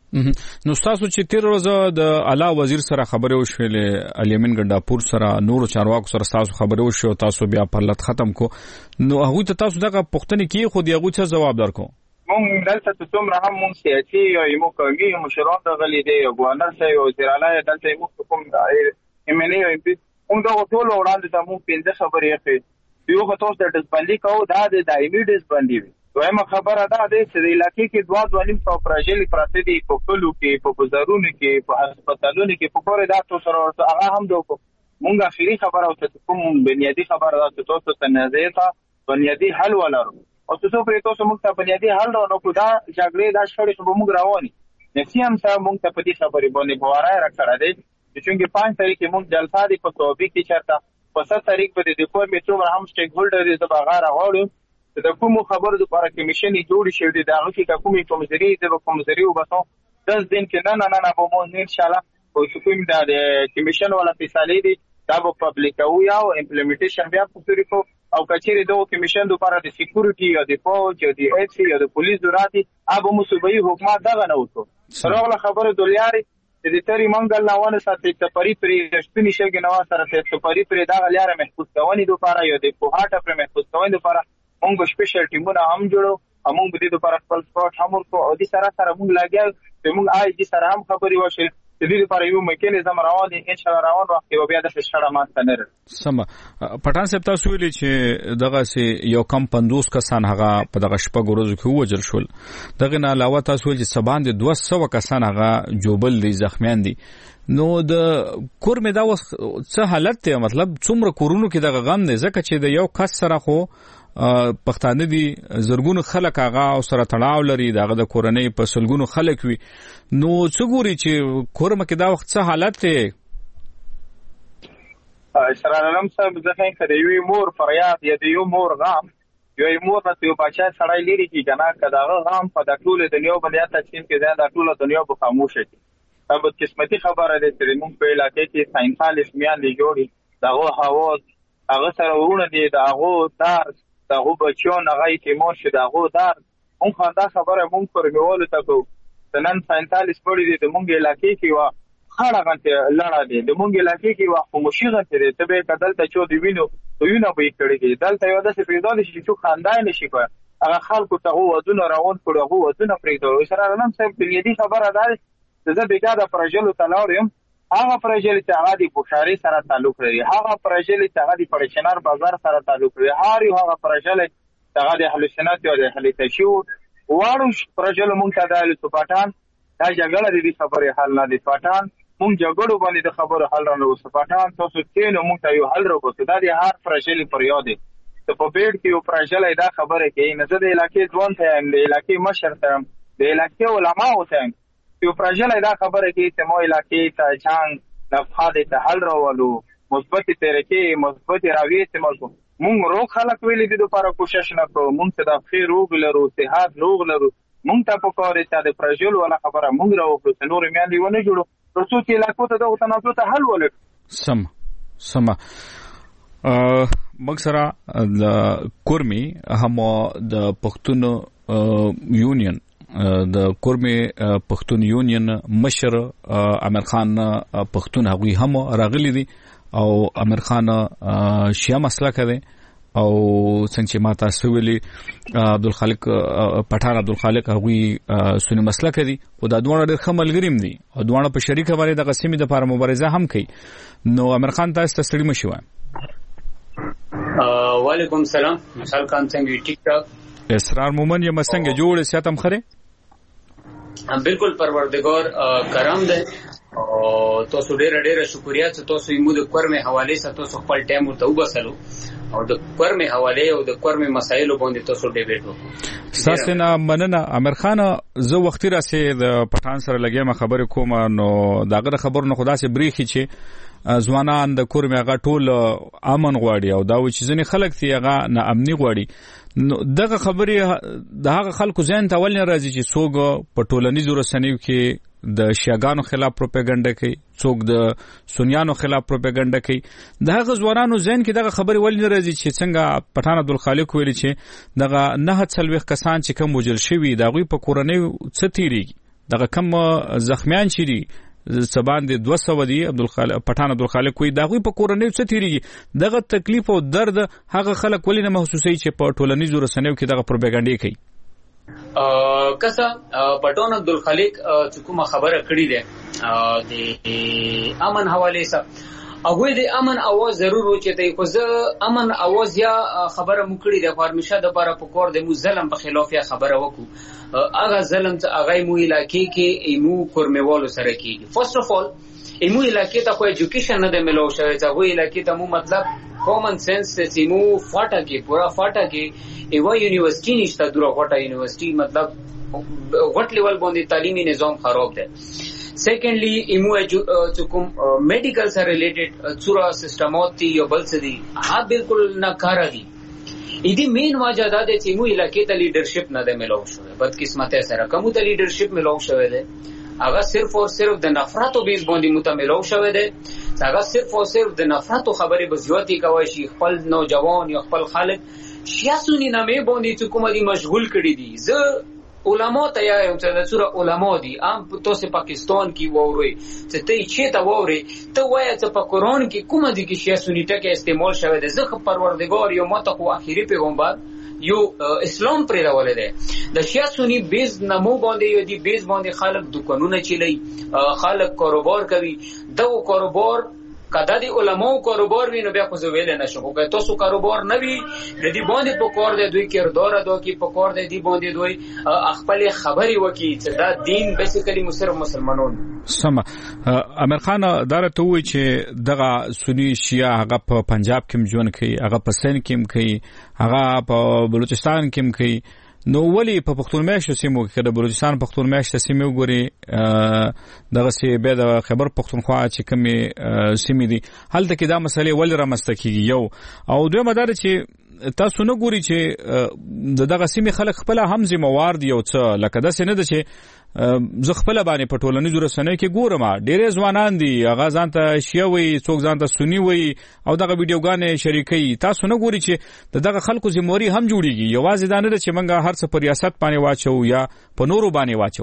Speaker 6: نو تاسو چې تیر ورځ د اعلی وزیر سره خبرې وشولې الیمن ګنداپور سره نور چارواکو سره تاسو خبرې وشو تاسو بیا پرلط ختم کو نو هغه ته تاسو دغه پوښتنه کې خو دی هغه څه جواب درکو
Speaker 14: مونږ دلته څومره هم مونږ سیاسي او یو قومي مشران دغلي دی او ګورنر صاحب او وزیر اعلی دلته مونږ کوم ایمنی او مونږ دا ټول وړاندې ته مونږ پنځه خبرې کوي یو خو تاسو د ډسبندي کوو دا د دایمي ډسبندي وي دویمه خبره دا ده چې د علاقې کې دوه دوه نیم سو پروژې پراته دي په کلو کې په بازارونو کې په هسپتالونو کې په کور دا تاسو سره هغه هم دوه مونږ اخیری خبره او ته کوم بنیادی خبره ده چې تاسو ته نظر ته بنیادی حل ولرو او تاسو پرې تاسو مونږ ته بنیادی حل راوړو کو دا جګړې دا شړې په مونږ رواني نسی هم سره مونږ ته په دې خبرې باندې بواره راکړه دي چې پنځه تاریخ مونږ جلسه دي په توبې کې چرته په سات تاریخ په دې کوم میټرو هم سټیک هولډرز د باغ راغړو د کوم خبرو لپاره کمیشن جوړ شي د هغه کې کومې کومزري د کومزري وباسو دس دن کې نه نه نه به مو ان شاء الله او کوم د کمیشن ولا فیصله دي دا په پبلیک او یا امپلیمنټیشن بیا په طریقو او کچېره د کمیشن لپاره د سکیورټي او د فوج او د ایچ سی او د پولیس دراتي ابو مصوبي حکومت دغه نه وته سره خبره دلیاري د تری منګل ناونه ساتي ته پری پری رښتینی شګ نوا سره ته پری پری دا غلیاره محفوظ کوونی لپاره یو د کوهاټه پر محفوظ کوونی لپاره مونږ سپیشل ټیمونه هم جوړو همون بده لپاره خپل سپورت هم ورکو او د سره سره مونږ لاګیو چې مونږ آی جی سره هم خبري وشي د دې لپاره یو میکانیزم روان دي ان شاء الله روان وخت یو بیا د فشار ماته نه
Speaker 6: سم پټان صاحب تاسو ویلي چې دغه سي یو کم پندوس کسان هغه په دغه شپه ګورځو کې وجل شول دغه نه علاوه تاسو ویل چې سبان دي دوه سوه کسان هغه جوبل دي زخمیان دي نو د کور مې دا څه حالت ته مطلب څومره کورونو کې دغه غم نه ځکه چې د یو کس سره خو پښتانه دي زرګونو خلک هغه او سره تړاو لري دغه د کورنۍ په سلګونو خلک وي نو څه ګوري چې کورمه کې دا وخت څه حالت ته
Speaker 14: اسرار علم صاحب ځکه کړي یو مور فریاد یا د یو مور غام یو مور ته یو بچا سړی لري چې جنا کداغه غام په د ټول دنیا باندې تقسیم کې دا ټول دنیا په خاموش دي په قسمتي خبره ده چې موږ په علاقې کې ساينسال اسمیان دي جوړي دغه هوا هغه سره ورونه دي دغه دار دغه بچون هغه ایتمور شي دغه دار مونږ خندا خبره مونږ پرګول ته کو نن ساينسال اسپړي دي د مونږ علاقې کې وا خړه غنته لړا دي د مونږ علاقې کې وا خاموشي غنته دي ته به کدل ته چو دی وینو وینو به کړي دي دلته یو د څه پیدا دي چې څو خاندای نشي کوي هغه خلکو ته ودونه راون کړو هغه ودونه پرېږدو سره نن صاحب بنیادی خبره ده چې زه بیګا د پروژې تلاورم هغه پروژې چې هغه د بخاري سره تعلق لري هغه پروژې چې هغه د پرچنار بازار سره تعلق لري هر یو هغه پروژې چې هغه د هلوسینات او د هلیتشو واړو پروژې مونږ ته د لوپټان دا جګړه دي خبره حل نه دي پټان مونږ جګړو باندې د خبره حل نه وسه پټان تاسو کې نو مونږ ته یو حل راوځي دا د هر پروژې پر یاد دي ته په بیډ کې یو پروژې دا خبره کوي نه د علاقې ځوان ته د علاقې مشر ته د علاقې علما وته یو پروژې دا خبره کوي چې مو علاقې ته څنګه نفاده ته حل راولو مثبت طریقې مثبت راوي استعمال کو مونږ روغ خلک ویلې دي لپاره کوشش نه کوو مونږ ته د خیر روغ لرو صحت روغ لرو مونږ ته په کار چې د پروژې ولا خبره مونږ راوړو چې نور میان دی ونه جوړو ترڅو چې علاقو ته د تنازع ته حل ولرو
Speaker 6: سم سم ا مګسرا د کورمي هم د پښتون یونین د کورمي پښتون یونین مشر امیر خان پښتون هغوی هم راغلي دي او امیر خان شیا مسله کوي او څنګه چې ماته سویلي عبدالخالق پټان عبدالخالق هغوی سنی مسله کوي او دا دوه ډېر خملګریم دي او دوه په شریکه باندې د قسمي د لپاره مبارزه هم کوي نو امیر خان تاسو ته ستړي مشي وای
Speaker 15: وعلیکم السلام مثال کان څنګه ټیک ټاک
Speaker 6: اسرار مومن یم څنګه جوړ سیاتم خره
Speaker 15: بالکل پروردگار کرم ده او تاسو ډېر ډېر شکریا چې تاسو یې مو د کورمه حواله سره تاسو خپل ټایم ورته وباسلو او د کورمه حواله او د کورمه مسایلو باندې تاسو ډیبیټ وکړو
Speaker 6: ساسنه مننه امیر خان زه وختي راسه د پټان سره لګیم خبره کوم نو داغه خبر نه خدا سي بریخي چې ځوانان د کورمه غا ټول امن غواړي او دا و چې ځنې خلک تی هغه نه امني غواړي نو دغه خبره د هغه خلکو ځین ته ول نه راځي چې څوک په ټولنیزو رسنیو کې د شیاګانو خلاف پروپاګاندا کوي څوک د سنیانو خلاف پروپاګاندا کوي دغه ځوانانو ځین کې دغه خبره ول نه راځي چې څنګه پټان عبدالخالق ویلي چې دغه نه څلويخ کسان چې کوم وجل شوی دغه په کورنۍ څه تیریږي دغه کم زخمیان چيري سبان د دوه سوه دی عبدالخالق پټان عبدالخالق کوئی دا غوي په کورنۍ څه تیریږي دغه تکلیف او درد هغه خلک ولې نه محسوسوي چې په ټولنیزو رسنیو کې دغه پروپاګاندا کوي
Speaker 15: کسا پټان عبدالخالق چې کومه خبره کړې ده د امن حواله سره هغه د امن اواز ضرور وچته خو زه امن اواز یا خبره مکړی د فارمیشه د لپاره په کور د مو ظلم په خلاف یا خبره وکړو هغه ظلم ته هغه مو علاقې کې ایمو کورموالو سره کیږي فرست اف ال ایمو علاقې ته خو ایجوکیشن نه د ملو شوی ته وی علاقې ته مو مطلب کامن سنس ته ایمو فاټا کې پورا فاټا کې ایوا یونیورسيټي نشته دغه فاټا یونیورسيټي مطلب غټ لیول باندې تعلیمي نظام خراب ده سیکنڈلی ایمو چکم میڈیکل سے ریلیٹڈ چورا سسٹمات تھی یا بل سے دی ہاں بالکل ناکارا دی ایدی مین واجہ دا دے چیمو علاقے تا لیڈرشپ نہ دے ملاو شوئے بدقسمت ہے سرا کمو تا لیڈرشپ ملاو شوئے دے اگر صرف اور صرف د نفراتو بیز باندې متا ملاو شوئے دے اگر صرف اور صرف د نفراتو خبری بزیواتی کواشی خپل نوجوان یا خپل خالق شیاسونی نامے باندې چکم دی مشغول کری دی ز علماء ته یا یو څه د سوره علماء دي ام تاسو پاکستان کې ووري چې ته چې تا ووري ته وایې چې په قرآن کې کومه دي کې شیا سنیته کې استعمال شوی دی ځکه پروردگار یو ماته خو اخیری پیغمبر یو اسلام پرې راولې ده د شیا سنی بیز نمو باندې یو دی بیز باندې خلک دکانونه چلی خلک کاروبار کوي دغه کاروبار کدا دی علماء کاروبار وینو بیا خو زه ویل نه شم که تاسو کاروبار نه وي د دې باندې په کار دی دوی کردار ادا کوي په کار دی دی باندې دوی خپل خبري وکي چې دا دین بیسیکلی مسلمان مسلمانون
Speaker 6: سم امیر خان دارته وی چې دغه سنی شیعه هغه په پنجاب کې ژوند کوي هغه په سند کې کوي هغه په بلوچستان کې کوي نو ولی په پښتون میاشتو سیمو کې د بلوچستان پښتون میاشت سیمو ګوري دغه سی به د خبر پښتونخوا چې کمی سیمې دي هلته کې دا مسلې ولې رامسته کیږي یو او دوی مدار چې تاسو نه ګوري چې دغه سیمې خلک خپل هم ذمہوار دي او څه لکه دا سینه ده چې زه خپل باندې په ټولنیزو رسنیو کې ګورم ډېر ځوانان دي هغه ځان ته شیعه وي څوک ځان ته سنی وي او دغه ویډیوګانې شریکي تاسو نه ګوري چې دغه خلکو ذمہواری هم جوړیږي یوازې دا نه ده چې موږ هر څه په ریاست باندې واچو یا په نورو باندې واچو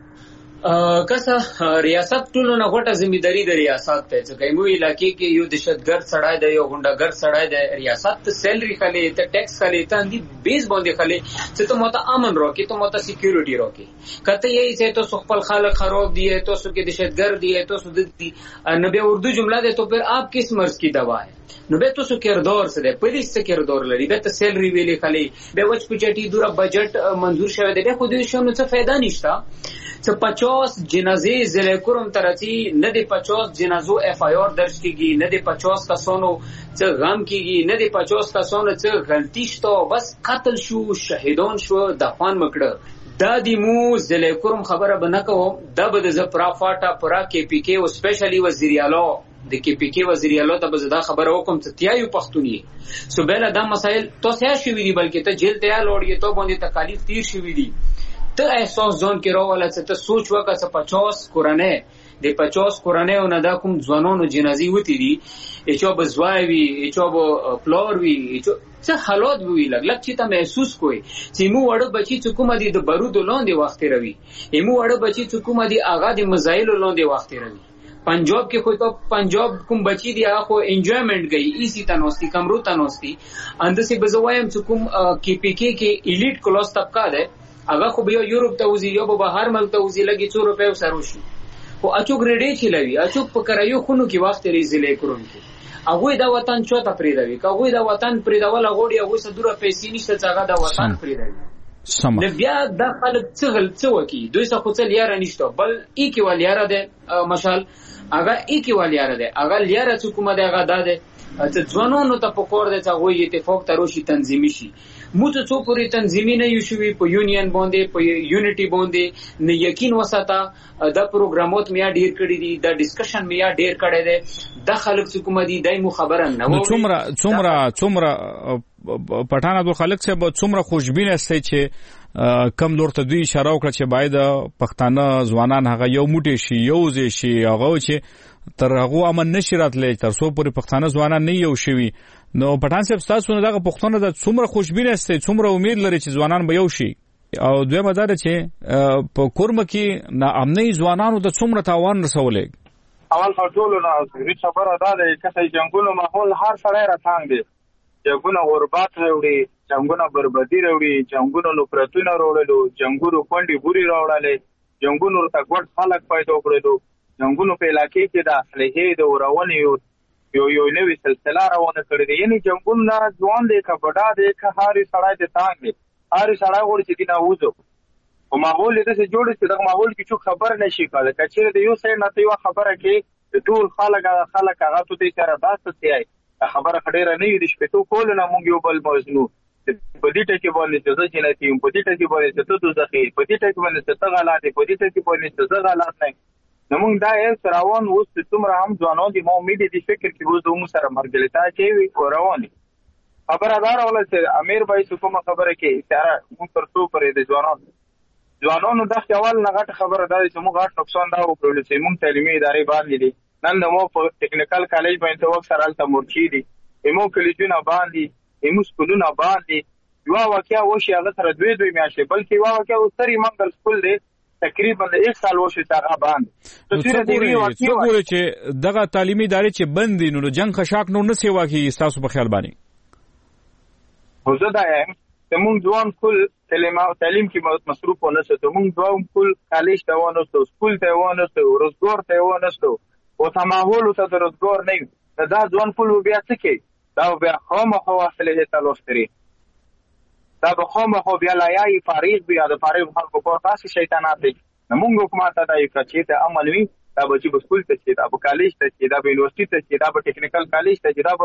Speaker 15: کسا ریاست ټولو نه غټه ځمېداري د ریاست ته چې کومو علاقې کې یو دهشتګرد سړی دی یو غونډګرد سړی دی ریاست ته سیلري خلې ته ټیکس خلې ته اندي بیس باندې خلې چې ته ماته امن راکې ته ماته سکیورټي راکې کته یې چې ته خپل خلک خراب دی ته سو کې دهشتګرد دی ته سو د نبی اردو جمله ده تو پھر آپ کس مرض کی دوا ہے نو به تاسو کردار سره پولیس څخه کردار لري به ته سیلري ویلې خلې به وچ پچټي دوره بجټ منظور شوی دی به خو دې شنو څه फायदा نشته څه پچاس جنازې ضلع کوم ترڅی نه دی پچاس جنازو اف آی آر درج کیږي نه دی پچاس کسانو څه غم کیږي نه دی پچاس کسانو څه غلطی شته بس قتل شو شهیدان شو دفن مکړه دا دی مو ضلع کوم خبره بنه کوم دا به د زپرا فاټا پرا کې پی کې او سپیشلی وزیر اعلی د کې پی کې وزیر اعلی ته به دا خبره وکم چې تیایو پښتوني سو بل دا مسائل تو سیا شوی دی بلکې ته جیل ته لوړی ته باندې تکالیف تیر شوی دی ته احساس ځون کې راواله چې ته سوچ وکړه چې پچاس کورنۍ د پچاس کورنۍ او نه دا کوم ځوانانو جنازي وتی دي چې به زوای وي چې به پلور وي څه حالات وي لګ لګ چې ته محسوس کوی چې مو وړ بچی چې کوم دي د بارود لاندې وخت روي مو وړ بچی چې کوم دي اغا د مزایل لاندې وخت روي پنجاب کې خو ته پنجاب کوم بچی دی هغه انجوایمنٹ گئی ایسی تنوستی کمرو تنوستی اند سي بزوایم چې کوم کې پی کې کې الیټ کلاس طبقه ده هغه خو به یورپ ته وزي یو به هر ملک ته وزي لګي څو روپے وسروشي خو اچو ګریډي چلوي اچو په کرایو خونو کې وخت لري زلې کورون کې هغه دا وطن چوته پریدوي هغه دا وطن پریدول غوړي هغه سدوره پیسې نشته هغه دا وطن پریدوي
Speaker 6: سم
Speaker 15: نه بیا د خلک څه غل څه وکي دوی څه خو څه لیاره نشته بل ای کې ولیاره ده مشال هغه ای کې ولیاره ده هغه لیاره چې کومه ده هغه ده چې ځوانانو ته په کور ده چې هغه اتفاق تروشي تنظیمي شي مو ته څو پوری تنظیمي نه یو شوی په یونین باندې په یونټي باندې نه یقین وساته دا پروګرامات میا ډیر کړی دي دا ډیسکشن میا ډیر کړی دی د خلک څوک دي دای مو خبره نه و
Speaker 6: څومره څومره څومره پټان عبدالخالق صاحب څومره خوشبین استي چې کم لور ته دوی اشاره وکړه چې باید پښتانه ځوانان هغه یو موټی شي یو ځای شي هغه چې تر هغه امن نشي راتللی تر څو پورې پښتانه ځوانان نه یو شوي نو پټان صاحب تاسو نه دغه پښتون د څومره خوشبین استي څومره امید لري چې ځوانان به یو شي او دویمه دا چې په کورم کې ناامنۍ ځوانانو د څومره تاوان رسولې؟
Speaker 14: اول خاطرولو نه اوسې خبره دا ده چې جنگونو ماحول هر سړی راڅنګ دی، جنگونه غربت راوړي، جنگونه بربادي راوړي، جنگونه نفرتونه راوړلو، جنگونو کونډې بوري راوړلې، جنگونو ته ګډ خلک پیدا کړلو، جنگونو په علاقې کې د اصلحې د ورونې یو یو یو نوې سلسله روانه کړې ده. یعنی جنگونه ځوان دی که بډا دی که هاري سړی دی تانګ دی، هاري سړی غواړي چې دینه وځو او ماحول یې داسې جوړ چې دغه ماحول کې څوک خبر نه شي کولی. که چېرې د یو سایډ نه ته یوه خبره کې د ټول خلک هغه خلک هغه تو دی سره دا څه څه خبره ډېره نه وي د شپېتو کولو نه موږ یو بل موضوع په دې ټکي باندې چې زه جنتي یم، په دې ټکي باندې چې ته دوزخي، په دې ټکي باندې چې ته غلط یې، په دې ټکي باندې چې زه غلط نه یم. نو موږ دا یې روان اوس چې څومره هم ځوانان دي ما امید دې فکر کې اوس د موږ سره ملګرتیا کوي او روان دي. خبره دا راغله چې امیر بھائی څه کومه خبره کوي اشاره موږ تر څو پرې د ځوانانو ځوانانو داسې اول نه غټه خبره دا چې موږ غټ نقصان دا وکړلو چې موږ تعلیمي ادارې باندې دي. نن د مو په ټیکنیکل کالج باندې وخت سره هلته مورچې دي، ایمو کلیجونه باندې، ایمو سکولونه باندې. یوه واقعه وشي هغه سره دوی دوی میاشتې، بلکې یوه واقعه اوستري منګل سکول دی تقریبا د یک سال وشي چې هغه باندې.
Speaker 6: څه ګورې چې دغه تعلیمي ادارې چې بند دي نو د جنګ خشاک نور نه سیوا کېږي ستاسو په خیال باندې؟
Speaker 14: خو زه دا یم چې موږ ځوان کل تعلیم کې مصروف ونه سو، موږ ځوان کل کالج ته ونه سو، سکول ته ونه سو، روزګار ته ونه سو او تماحول ته د روزګار نه وي. دا ځوان کل بیا څه کوي؟ دا بیا خامخا اصلحې ته لوستري، دا به خامخا بیا لایي فارغ بیا د فارغ خلکو کار داسې شیطانات دی. نو موږ حکومت ته دا یو چې ته عمل وي، دا به چې به سکول ته چې دا به کالج ته چې دا به یونیورسټي ته چې دا به ټیکنیکل کالج ته چې دا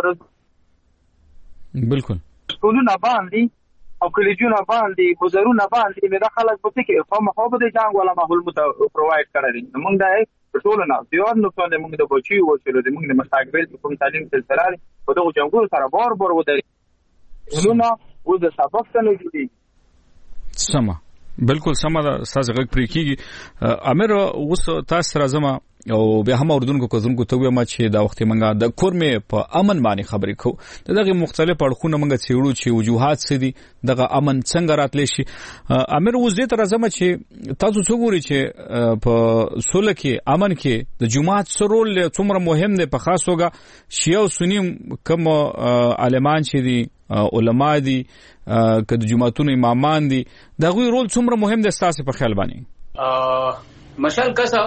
Speaker 14: به
Speaker 6: بالکل
Speaker 14: سکولونه باندې او کلیجونه باندې گذرونه باندې نه دا خلک به کې خامخا به د جنګ ولا ماحول مو ته پرووایډ کړی. نو موږ دا ټول نه زیات نقصان دی، موږ د بچي وسلو د موږ د مستقبل کوم تعلیم سلسله په دغه جنګونو سره بار بار ودرې نو او د سبق ته نه جوړي.
Speaker 6: سمه بالکل سمه ده ساز غږ پرې کیږي. امیر اوس تاسو راځم او بیا هم اردوونکو کوزونکو ته وایم چې دا وخت منګه د کورمې په امن باندې خبرې کوو. دغه مختلف اړخونه منګه څېړو چې وجوهات څه دي، دغه امن څنګه راتلی شي. امیر اوس دې ته راځم چې تاسو څه ګورئ چې په سوله کې امن کې د جماعت څه رول څومره مهم دی، په خاص توګه شیعه او سني کوم عالمان چې دي علما دي که د جماعتونو امامان دي، د هغوی رول څومره مهم دی ستاسو په خیال باندې؟
Speaker 15: مشال کسا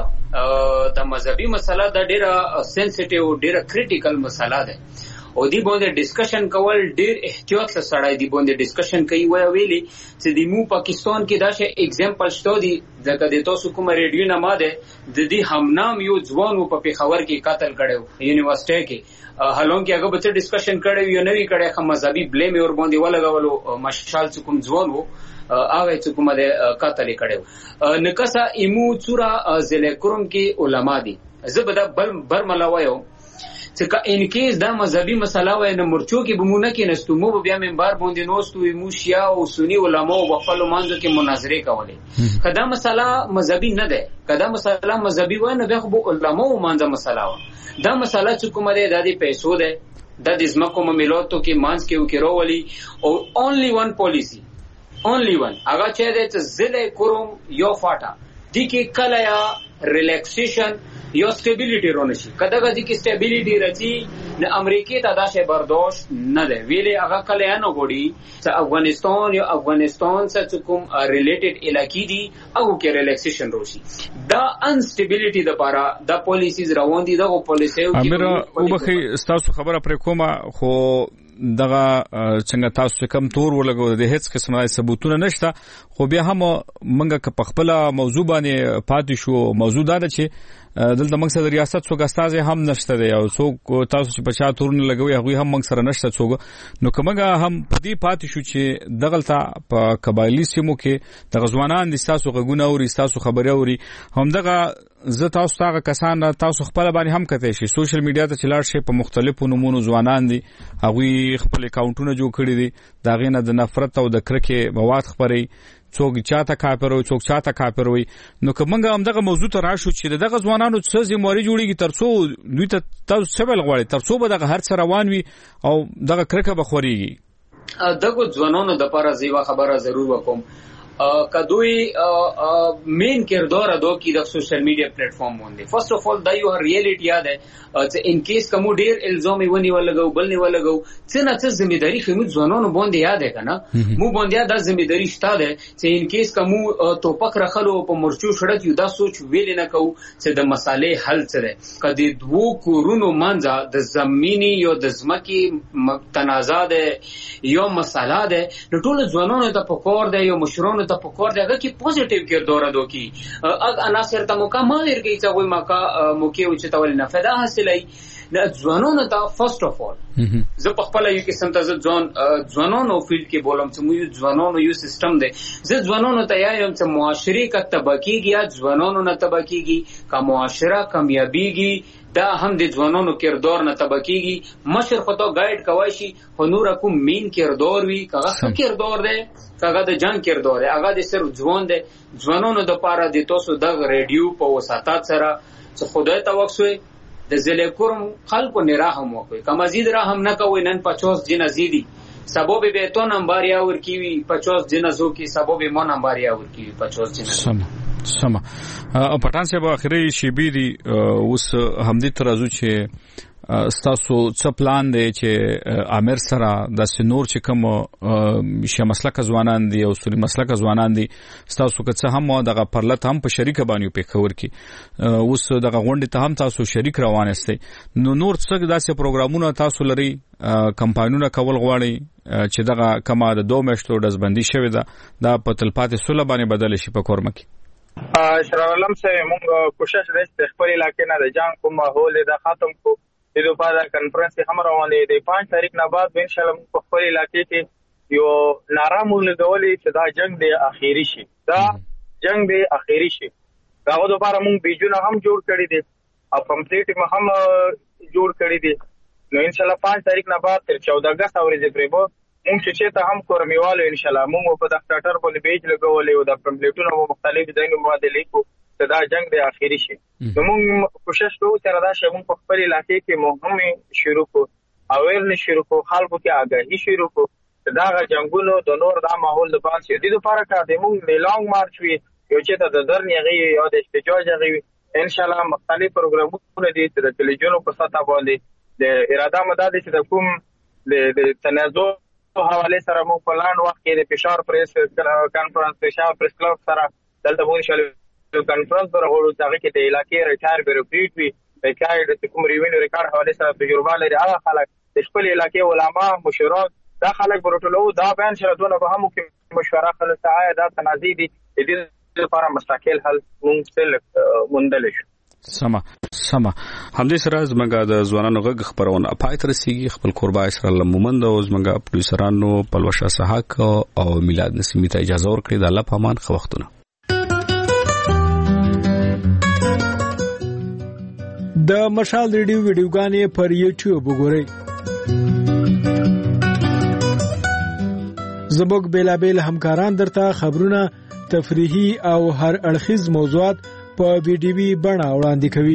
Speaker 15: د مذهبي مسله د ډیره سنسټیو ډیره کریټیکل مسله ده او دی باندې ډیسکشن کول ډیر احتیاط سره سره دی باندې ډیسکشن کوي. وی ویلي چې د مو پاکستان کې دا شی اگزامپل شته دی ځکه د تاسو کوم ریډیو نه ماده د دې همنام یو ځوان په پیښور کې قتل کړو یونیورسيټي کې، حالانکه هغه به ډیسکشن کړو یو نوی کړي خو مذهبي بلیم اور باندې ولګولو مشال کوم ځوان وو هغه چې کومه د قتل کړو. نکاسا ایمو چورا ضلع کوم کې علما دي، زبدا بر برملا وایو چې ان کیس دا مذهبي مسله وای نه مرچو کې بمونه کې نستو مو بیا منبر باندې نوستو ایمو شیا او سنی علما او خپل مانځ کې مناظره کولې. کدا مسله مذهبي نه ده، کدا مسله مذهبي وای نه به خو علما او مانځ مسله و. دا مسله چې کومه ده د پیسو ده، د ځمکو مملکتو کې مانځ کې وکړولې او اونلی وان پالیسی only one هغه چې د ضلع کوم یو فاټا دي کې کله یا ریلیکسیشن یا سټیبیلیټي رونه شي. کداګه دي کې سټیبیلیټي راځي د امریکای ته دا شی برداشت نه دی ویلي. هغه کله یا نه غوړي چې افغانستان یا افغانستان سره کوم ریلیټډ علاقې دي هغه کې ریلیکسیشن روشي. دا انسټیبیلیټي د لپاره د پالیسیز روان دي. دغه پالیسیو کې امیر
Speaker 6: او بخي تاسو خبره پرې کومه خو دغه څنګه تاسو کم تور ولګو د هیڅ قسمه ثبوتونه نشته، خو بیا هم منګه که په خپل موضوع باندې پاتې شو. موضوع دا ده چې دلته موږ سره ریاست څوک استاد هم نشته دی او څوک تاسو چې په چا تورونه لګوي هغه هم موږ سره نشته څوک. نو کومه هم په دې پاتې شو چې دغلته په قبایلی سیمو کې د غزوانان د تاسو غوونه او تاسو خبري اوري هم دغه زه تاسو څنګه کسان تاسو خپل باندې هم کته شي سوشل میډیا ته چلاړ شي په مختلفو نمونو ځوانان دي هغه خپل اکاونټونه جوړ کړی دي دا غینه د نفرت او د کرکه مواد خبري څوک چاته کاپر وي څوک چاته کاپر وي. نو کومه هم دغه موضوع ته راشو چې دغه ځوانانو څه ذمہواری جوړیږي ترڅو دوی ته تاسو څه بل غواړي ترڅو به دغه هر څه روان وي او دغه کرکه بخوريږي.
Speaker 15: دغه ځوانانو د لپاره زیوا خبره ضرور وکم. کدوی مین کردار ادا کی د سوشل میډیا پلیټ فارم باندې. فرست اف اول دا یو ریالیټی یاد ہے چې ان کیس کوم ډیر الزام ونی ولګو بل نه ولګو څه نه څه ځمېداري خو موږ ځوانانو باندې یاد ہے کنه مو باندې دا ځمېداري شته ده چې ان کیس کوم توپک راخلو په مرچو شړت یو دا سوچ ویل نه کو چې د مسالې حل څه ده. کدی دوو کورونو منځه د زمینی یو د ځمکې تنازع ده یو مساله ده نو ټول ځوانانو ته پکور ده یو مشرانو ته پکور ده هغه کې پوزټیو کردار ادا کی اګ عناصر ته موقع ما ورګی چې وای ماکا موکي او چې تول نه فدا حاصلای نه ځوانانو ته فرست اف اول زه په خپل یو قسم ته ځوان ځوانانو فیلډ کې بولم چې مو ځوانانو یو سیستم دی زه ځوانانو ته یایم چې معاشري کا تبکیږي یا ځوانانو نه تبکیږي کا معاشره کامیابیږي دا هم د ځوانانو کردار نه تبکیږي مشر خو ته گایډ کوي شي خو نور کوم مین کردار وی کغه څه کردار دی کغه د جان کردار دی هغه د صرف ځوان دی ځوانانو د پاره د تاسو د ریډیو په وساتات سره چې خدای ته وښوي د ضلع کوم خلکو نه راهم وکوي کما زید راهم نه کوي نن پچاس جن زیدي سبب به تو نمبر یا ور کیوي پچاس جن زو کی سبب مو نمبر یا ور کیوي پچاس جن
Speaker 6: سم سم پټان صاحب اخري شیبيري اوس همدې ترازو چې ستاسو څه پلان دی چې امیر سره د سنور چې کوم شه مسلک ځوانان دي او سوري مسلک ځوانان دي ستاسو که څه هم دغه پرلط هم په شریک باندې په خبر کې اوس دغه غونډه ته هم تاسو شریک روان استئ نو نور څه داسې پروګرامونه تاسو لري کمپاینونه کول غواړي چې دغه کما د دوه میاشتو دزبندي شوی ده دا په تلپاتې سوله باندې بدل شي په کورمه کې
Speaker 14: شرف علم سے مونږ کوشش وکړو خپل علاقې نه د جنگ کوم ماحول د ختم کو د دوپاره کانفرنس هم روان دی د پنځه تاریخ نه بعد ان شاء الله په خپل علاقې کې یو نارامو لګولې چې دا جنگ د اخیری شي دا جنگ د اخیری شي دا د دوپاره مونږ بیجونه هم جوړ کړی دي او کمپلیټ هم جوړ کړی دي نو ان شاء الله پنځه تاریخ نه بعد تر چودہ اگست اورې پرېبو مونږ چې ته هم کورمیوالو ان شاء الله مونږ په دغه ټاټر باندې بیج لګولې او د کمپلیټونو مختلف ځایونو باندې لیکو دا جنگ د اخیری شي نو موږ کوشش کوو چې دا شی موږ په خپل علاقې کې مهمه شروع کو اویرنس شروع کو خلکو کې آگاهی شروع کو دا جنگونو د نور دا ماحول د پانسي د دې لپاره کار دی موږ د لانګ مارچ وی یو چې د درنی غي یا د احتجاج غي ان شاء الله مختلف پروګرامونه دي چې د ټلویزیون په ساته باندې د اراده مدد چې د کوم د تنازع په حواله سره موږ په لاند وخت کې د فشار پریس کانفرنس فشار پریس کلب سره دلته مونږ شل کانفرنس برغړو چې کې د علاقې ریټایر بیروکریټ وی د کاید د کوم ریوینیو ریکارډ حواله سره تجربه لري هغه خلک د خپل علاقې علما مشوران دا خلک ورټولو دا بیان شره دونه به هم کې مشوره خلک ته دا تنازع دي د دې لپاره مستقل حل مونږ تل مندل شو
Speaker 6: سما سما همدې سره زمګه د ځوانانو غږ خبرونه پای تر سیږي خپل قربای سره لمومند او زمګه پروډوسرانو پلوشه صحاک او میلاد نسیمی ته اجازه ورکړي د الله پامان خو وختونه
Speaker 16: د مشال ریډیو ویډیوګانې پر یوټیوب وګورئ زموږ بیلابل همکاران درته خبرونه تفریحي او هر اړخیز موضوعات په ویډیوي بڼه وړاندې کوي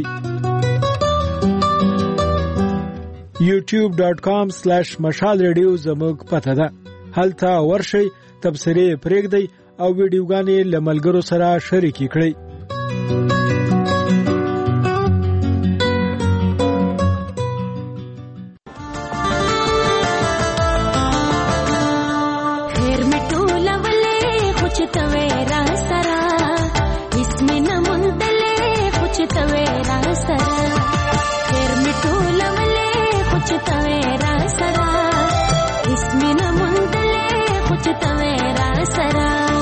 Speaker 16: یوټیوب ډاٹ کام سلیش مشال ریډیو زموږ پته ده هلته ورشئ تبصرې پرېږدئ او ویډیوګانې له ملګرو سره شریکې کړئ
Speaker 17: इसमें न मुंदले कुछ तवेरा सरा